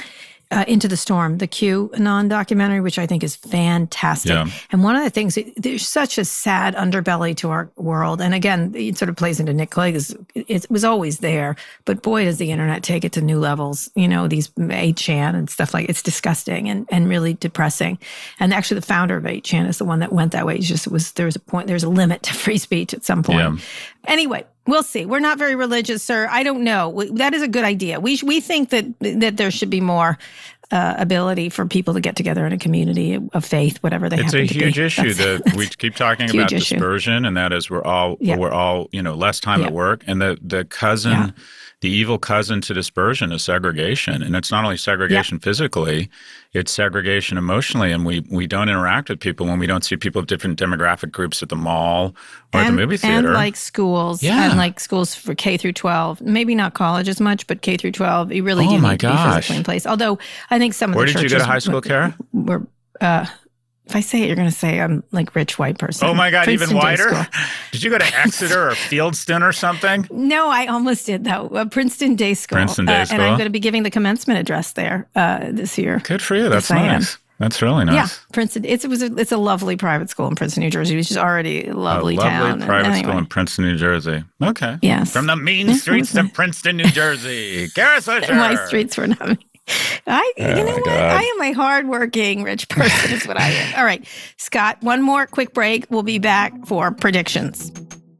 uh, Into the Storm, the QAnon documentary, which I think is fantastic. Yeah. And one of the things, there's such a sad underbelly to our world. And again, it sort of plays into Nick Clegg's, it was always there, but boy, does the internet take it to new levels. You know, these eight chan and stuff like, it's disgusting and, and really depressing. And actually the founder of eight chan is the one that went that way. It's just, it was, there's a point, there's a limit to free speech at some point. Yeah. Anyway, we'll see. We're not very religious, sir. I don't know. That is a good idea. We we think that that there should be more uh, ability for people to get together in a community of faith, whatever they it's happen a to huge be. issue That's, that we keep talking huge about issue. dispersion, and that is we're all Yeah. we're all you know less time Yeah. at work, and the the cousin. Yeah. The evil cousin to dispersion is segregation. And it's not only segregation yeah. physically, it's segregation emotionally. And we we don't interact with people when we don't see people of different demographic groups at the mall or and, at the movie theater. And like schools. Yeah. And like schools for K through twelve. Maybe not college as much, but K through twelve, you really oh do my need to gosh. be physically in place. Although I think some of Where the did churches... you go to high school, Kara? Were, uh, if I say it, you're going to say I'm like rich white person. Oh my God, Princeton even Day whiter? School. Did you go to Exeter or Fieldston or something? No, I almost did though. Uh, Princeton Day School. Princeton Day uh, School. And I'm going to be giving the commencement address there uh, this year. Good for you. That's yes, nice. That's really nice. Yeah, Princeton. It's, it was a, it's a lovely private school in Princeton, New Jersey, which is already a lovely, a lovely town. private anyway. school in Princeton, New Jersey. Okay. Yes. From the mean Yeah, streets of Princeton, New Jersey. Kara Swisher. My streets were not. I, Oh, you know my what? God. I am a hardworking rich person. Is what I am. All right, Scott. One more quick break. We'll be back for predictions.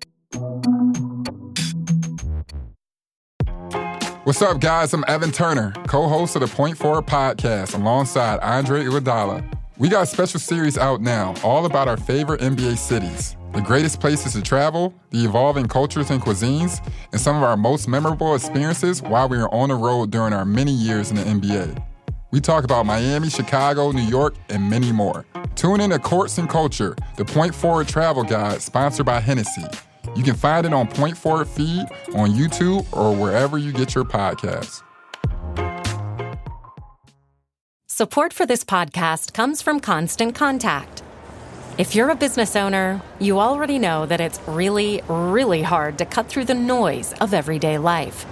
What's up, guys? I'm Evan Turner, co-host of the Point Forward podcast, alongside Andre Iguodala. We got a special series out now, all about our favorite N B A cities, the greatest places to travel, the evolving cultures and cuisines, and some of our most memorable experiences while we were on the road during our many years in the N B A. We talk about Miami, Chicago, New York, and many more. Tune in to Courts and Culture, the Point Forward travel guide sponsored by Hennessy. You can find it on Point Forward feed, on YouTube, or wherever you get your podcasts. Support for this podcast comes from Constant Contact. If you're a business owner, you already know that it's really, really hard to cut through the noise of everyday life.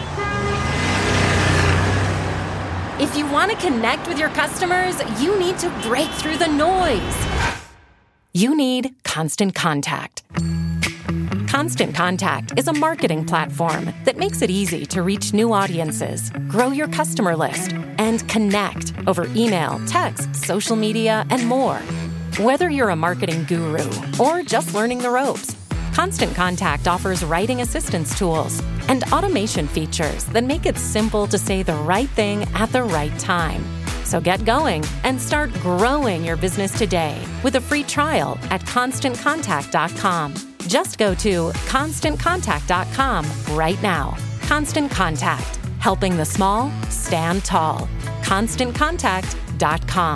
If you want to connect with your customers, you need to break through the noise. You need Constant Contact. Constant Contact is a marketing platform that makes it easy to reach new audiences, grow your customer list, and connect over email, text, social media, and more. Whether you're a marketing guru or just learning the ropes, Constant Contact offers writing assistance tools and automation features that make it simple to say the right thing at the right time. So get going and start growing your business today with a free trial at constant contact dot com. Just go to constant contact dot com right now. Constant Contact, helping the small stand tall. constant contact dot com.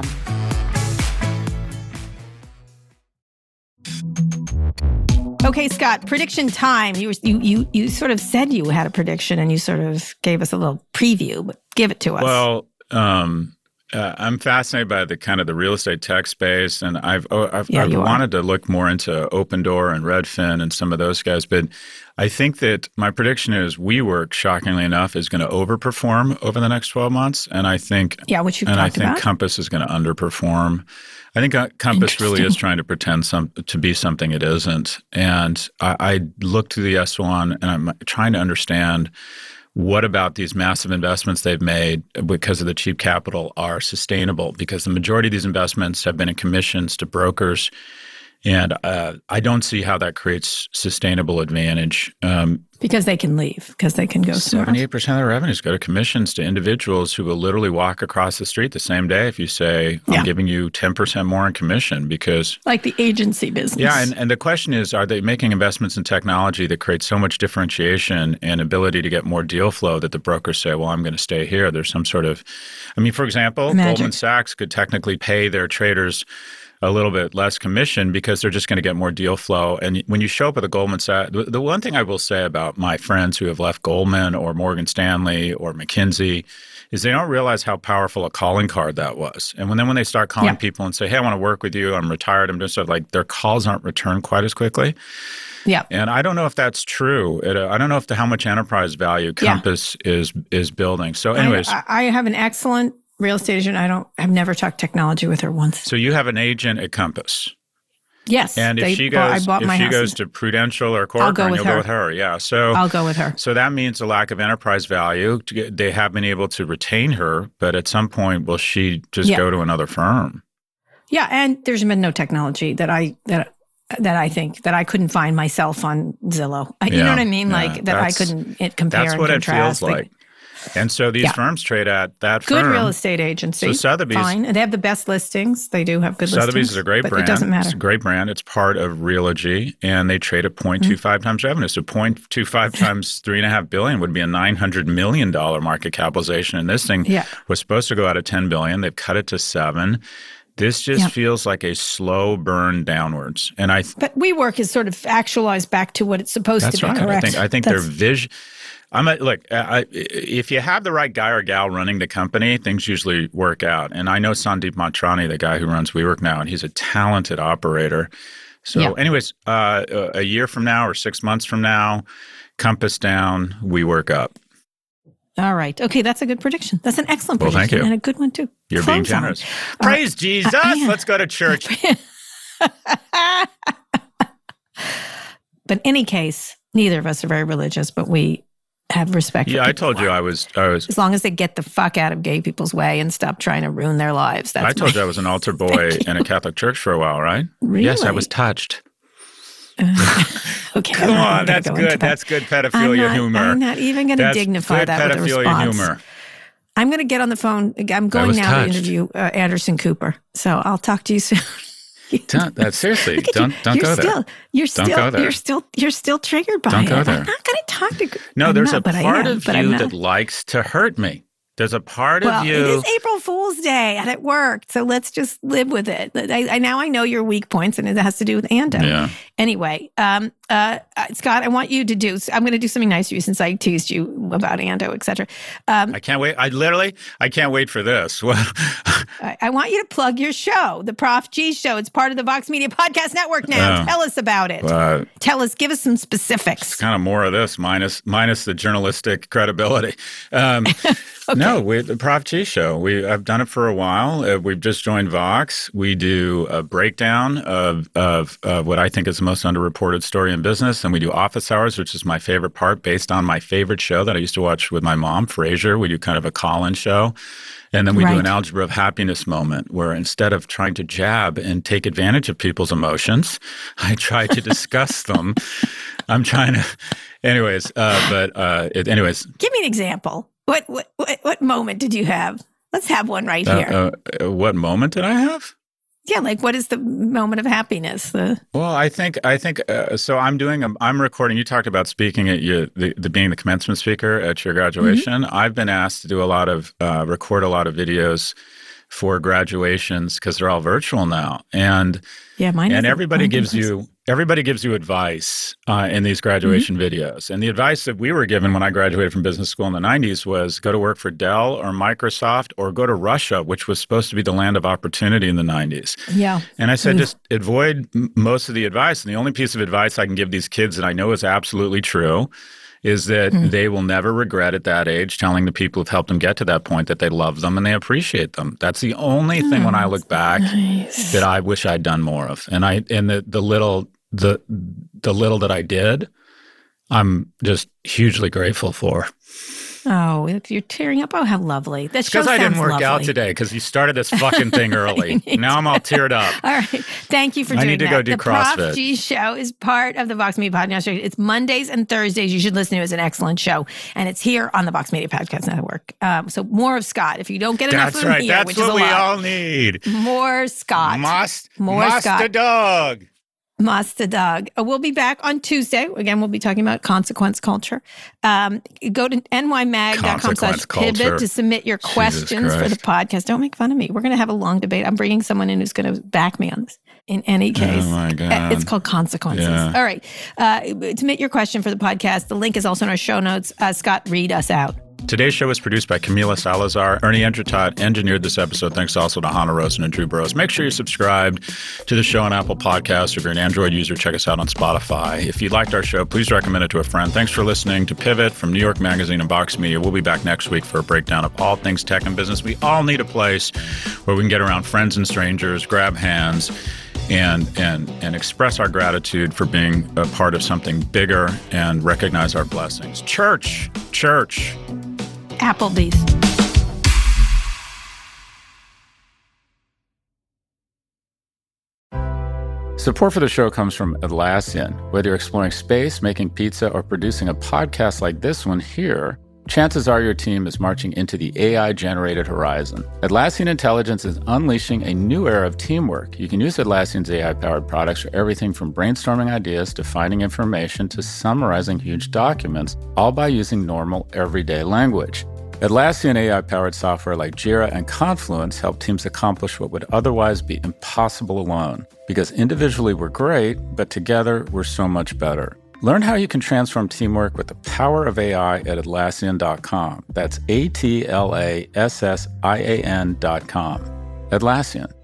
Okay, Scott, prediction time. You, you you you sort of said you had a prediction and you sort of gave us a little preview, but give it to us. Well, um, uh, I'm fascinated by the kind of the real estate tech space, and I've oh, I've, Yeah, I've you are. wanted to look more into Open Door and Redfin and some of those guys, but I think that my prediction is WeWork, shockingly enough, is going to overperform over the next twelve months, and I think yeah, which you've and I talked think about. Compass is going to underperform. I think uh, Compass really is trying to pretend some to be something it isn't. And I, I look to the S one and I'm trying to understand what about these massive investments they've made because of the cheap capital are sustainable, because the majority of these investments have been in commissions to brokers. And uh, I don't see how that creates sustainable advantage. Um, because they can leave, because they can go somewhere. seventy-eight percent of their revenues go to commissions to individuals who will literally walk across the street the same day if you say, I'm Yeah. giving you ten percent more in commission because... Like the agency business. Yeah, and, and the question is, are they making investments in technology that create so much differentiation and ability to get more deal flow that the brokers say, well, I'm going to stay here? There's some sort of... I mean, for example, Magic. Goldman Sachs could technically pay their traders a little bit less commission because they're just going to get more deal flow. And when you show up at a Goldman Sachs, the, the one thing I will say about my friends who have left Goldman or Morgan Stanley or McKinsey is they don't realize how powerful a calling card that was. And when then when they start calling Yeah. people and say, hey, I want to work with you, I'm retired, I'm doing stuff, like their calls aren't returned quite as quickly. Yeah. And I don't know if that's true. It, uh, I don't know if the, how much enterprise value Yeah. Compass is is building. So anyways. I, I have an excellent real estate agent. I don't. I've never talked technology with her once. So you have an agent at Compass. Yes, and if they she bought- I goes, bought if my she house. goes to Prudential or I'll Corcoran, go with you'll her. go with her. Yeah, so I'll go with her. So that means a lack of enterprise value. To get- They have been able to retain her, but at some point, will she just Yeah. go to another firm? Yeah, and there's been no technology that I that that I think that I couldn't find myself on Zillow. I, you Yeah, know what I mean? yeah, Like that I that's- couldn't it compare That's and what it contrast. feels like. And so these Yeah. firms trade at that Good firm. real estate agency. So Sotheby's- fine. And they have the best listings. They do have good Sotheby's listings. is a great but brand. It doesn't matter. It's a great brand. It's part of Realogy, and they trade at zero point two five Mm-hmm. times revenue. So zero point two five times three and a half billion would be a nine hundred million dollars market capitalization. And this thing Yeah. was supposed to go out at ten billion. They've cut it to seven. This just Yeah. feels like a slow burn downwards. And I But WeWork is sort of actualized back to what it's supposed That's to be. right. Correct. I think I think That's- their vision. I'm a, look. I, if you have the right guy or gal running the company, things usually work out. And I know Sandeep Matrani, the guy who runs WeWork now, and he's a talented operator. So, Yeah. anyways, uh, a year from now or six months from now, Compass down, WeWork up. All right. Okay, that's a good prediction. That's an excellent Well, prediction thank you. and a good one too. You're being Close on. generous. All Praise right. Jesus. Uh, yeah. Let's go to church. But in any case, neither of us are very religious, but we have respect for Yeah, I people. told you I was. I was. As long as they get the fuck out of gay people's way and stop trying to ruin their lives. That's I told my- you I was an altar boy in a Catholic church for a while, right? Yes, I Really? was touched. Okay, Come I'm not on, gonna that's go into good. that. That's good I'm pedophilia not, humor. I'm not even going to That's dignify good that with a pedophilia response. humor. I'm going to get on the phone. I'm going was now touched. to interview uh, Anderson Cooper. So I'll talk to you soon. Don't, that, seriously, Look at don't you. don't you're go still, there. You're Don't still, go there. You're still, you're still triggered by Don't it. go there. I'm not going to talk to. No, I'm there's not, a but I part am, of but I'm you not. that likes to hurt me. There's a part Well, of you. it is April Fool's Day and it worked. So let's just live with it. I, I now I know your weak points and it has to do with Ando. Yeah. Anyway, um, uh, uh, Scott, I want you to do, I'm going to do something nice for you since I teased you about Ando, et cetera. Um, I can't wait. I literally, I can't wait for this. Well, I, I want you to plug your show, the Prof G Show. It's part of the Vox Media Podcast Network now. Oh. Tell us about it. uh, Tell us, give us some specifics. kind of more of this, minus minus the journalistic credibility. Um, Okay. No, we, the Prof G Show. We I've done it for a while. Uh, we've just joined Vox. We do a breakdown of of uh, what I think is the most underreported story in business, and we do Office Hours, which is my favorite part, based on my favorite show that I used to watch with my mom, Frasier. We do kind of a call-in show. And then we do Right. an algebra of happiness moment where instead of trying to jab and take advantage of people's emotions, I try to discuss them. I'm trying to, anyways, uh, but uh, it, anyways. Give me an example. What, what what what moment did you have? Let's have one right Uh, here. uh, what moment did I have? Yeah, like what is the moment of happiness? The Well, I think I think uh, so. I'm doing. A, I'm recording. You talked about speaking at your the, the being the commencement speaker at your graduation. Mm-hmm. I've been asked to do a lot of uh, record a lot of videos for graduations because they're all virtual now, and yeah, mine. and is- everybody mine gives is- you everybody gives you advice uh, in these graduation Mm-hmm. videos. And the advice that we were given when I graduated from business school in the nineties was go to work for Dell or Microsoft or go to Russia, which was supposed to be the land of opportunity in the nineties. Yeah. And I said, Oof. just avoid m- most of the advice. And the only piece of advice I can give these kids that I know is absolutely true is that Mm. they will never regret at that age telling the people who've helped them get to that point that they love them and they appreciate them. That's the only thing when I look back Nice. that I wish I'd done more of. And I and the the little the the little that I did, I'm just hugely grateful for. Oh, if you're tearing up. Oh, how lovely. That show Because I didn't sounds work lovely. out today because you started this fucking thing early. Now I'm all teared up. All right. Thank you for I doing need to that. go do the Prof CrossFit. G Show is part of the Vox Media Podcast. It's Mondays and Thursdays. You should listen to it. It's an excellent show. And it's here on the Vox Media Podcast Network. Um, so more of Scott. If you don't get enough That's of him right. here, That's which is what a we lot. all need. More Scott. Must, More must Scott. the dog. Must the dog. Uh, We'll be back on Tuesday. Again, we'll be talking about consequence culture. Um, go to n y mag dot com slash Consequence culture. pivot to submit your Jesus questions for the Christ. podcast. Don't make fun of me. We're going to have a long debate. I'm bringing someone in who's going to back me on this. In any case, Oh, my God. it's called consequences. Yeah. All right. Uh, submit your question for the podcast. The link is also in our show notes. Uh, Scott, read us out. Today's show was produced by Camila Salazar. Ernie Engertot engineered this episode. Thanks also to Hannah Rosen and Drew Burrows. Make sure you're subscribed to the show on Apple Podcasts. If you're an Android user, check us out on Spotify. If you liked our show, please recommend it to a friend. Thanks for listening to Pivot from New York Magazine and Vox Media. We'll be back next week for a breakdown of all things tech and business. We all need a place where we can get around friends and strangers, grab hands, and and and express our gratitude for being a part of something bigger and recognize our blessings. Church, church. Applebee's. Support for the show comes from Atlassian. Whether you're exploring space, making pizza, or producing a podcast like this one here, chances are your team is marching into the A I-generated horizon. Atlassian Intelligence is unleashing a new era of teamwork. You can use Atlassian's A I-powered products for everything from brainstorming ideas to finding information to summarizing huge documents, all by using normal, everyday language. Atlassian A I-powered software like Jira and Confluence help teams accomplish what would otherwise be impossible alone. Because individually we're great, but together we're so much better. Learn how you can transform teamwork with the power of A I at Atlassian dot com. That's A T L A S S I A N dot com. Atlassian.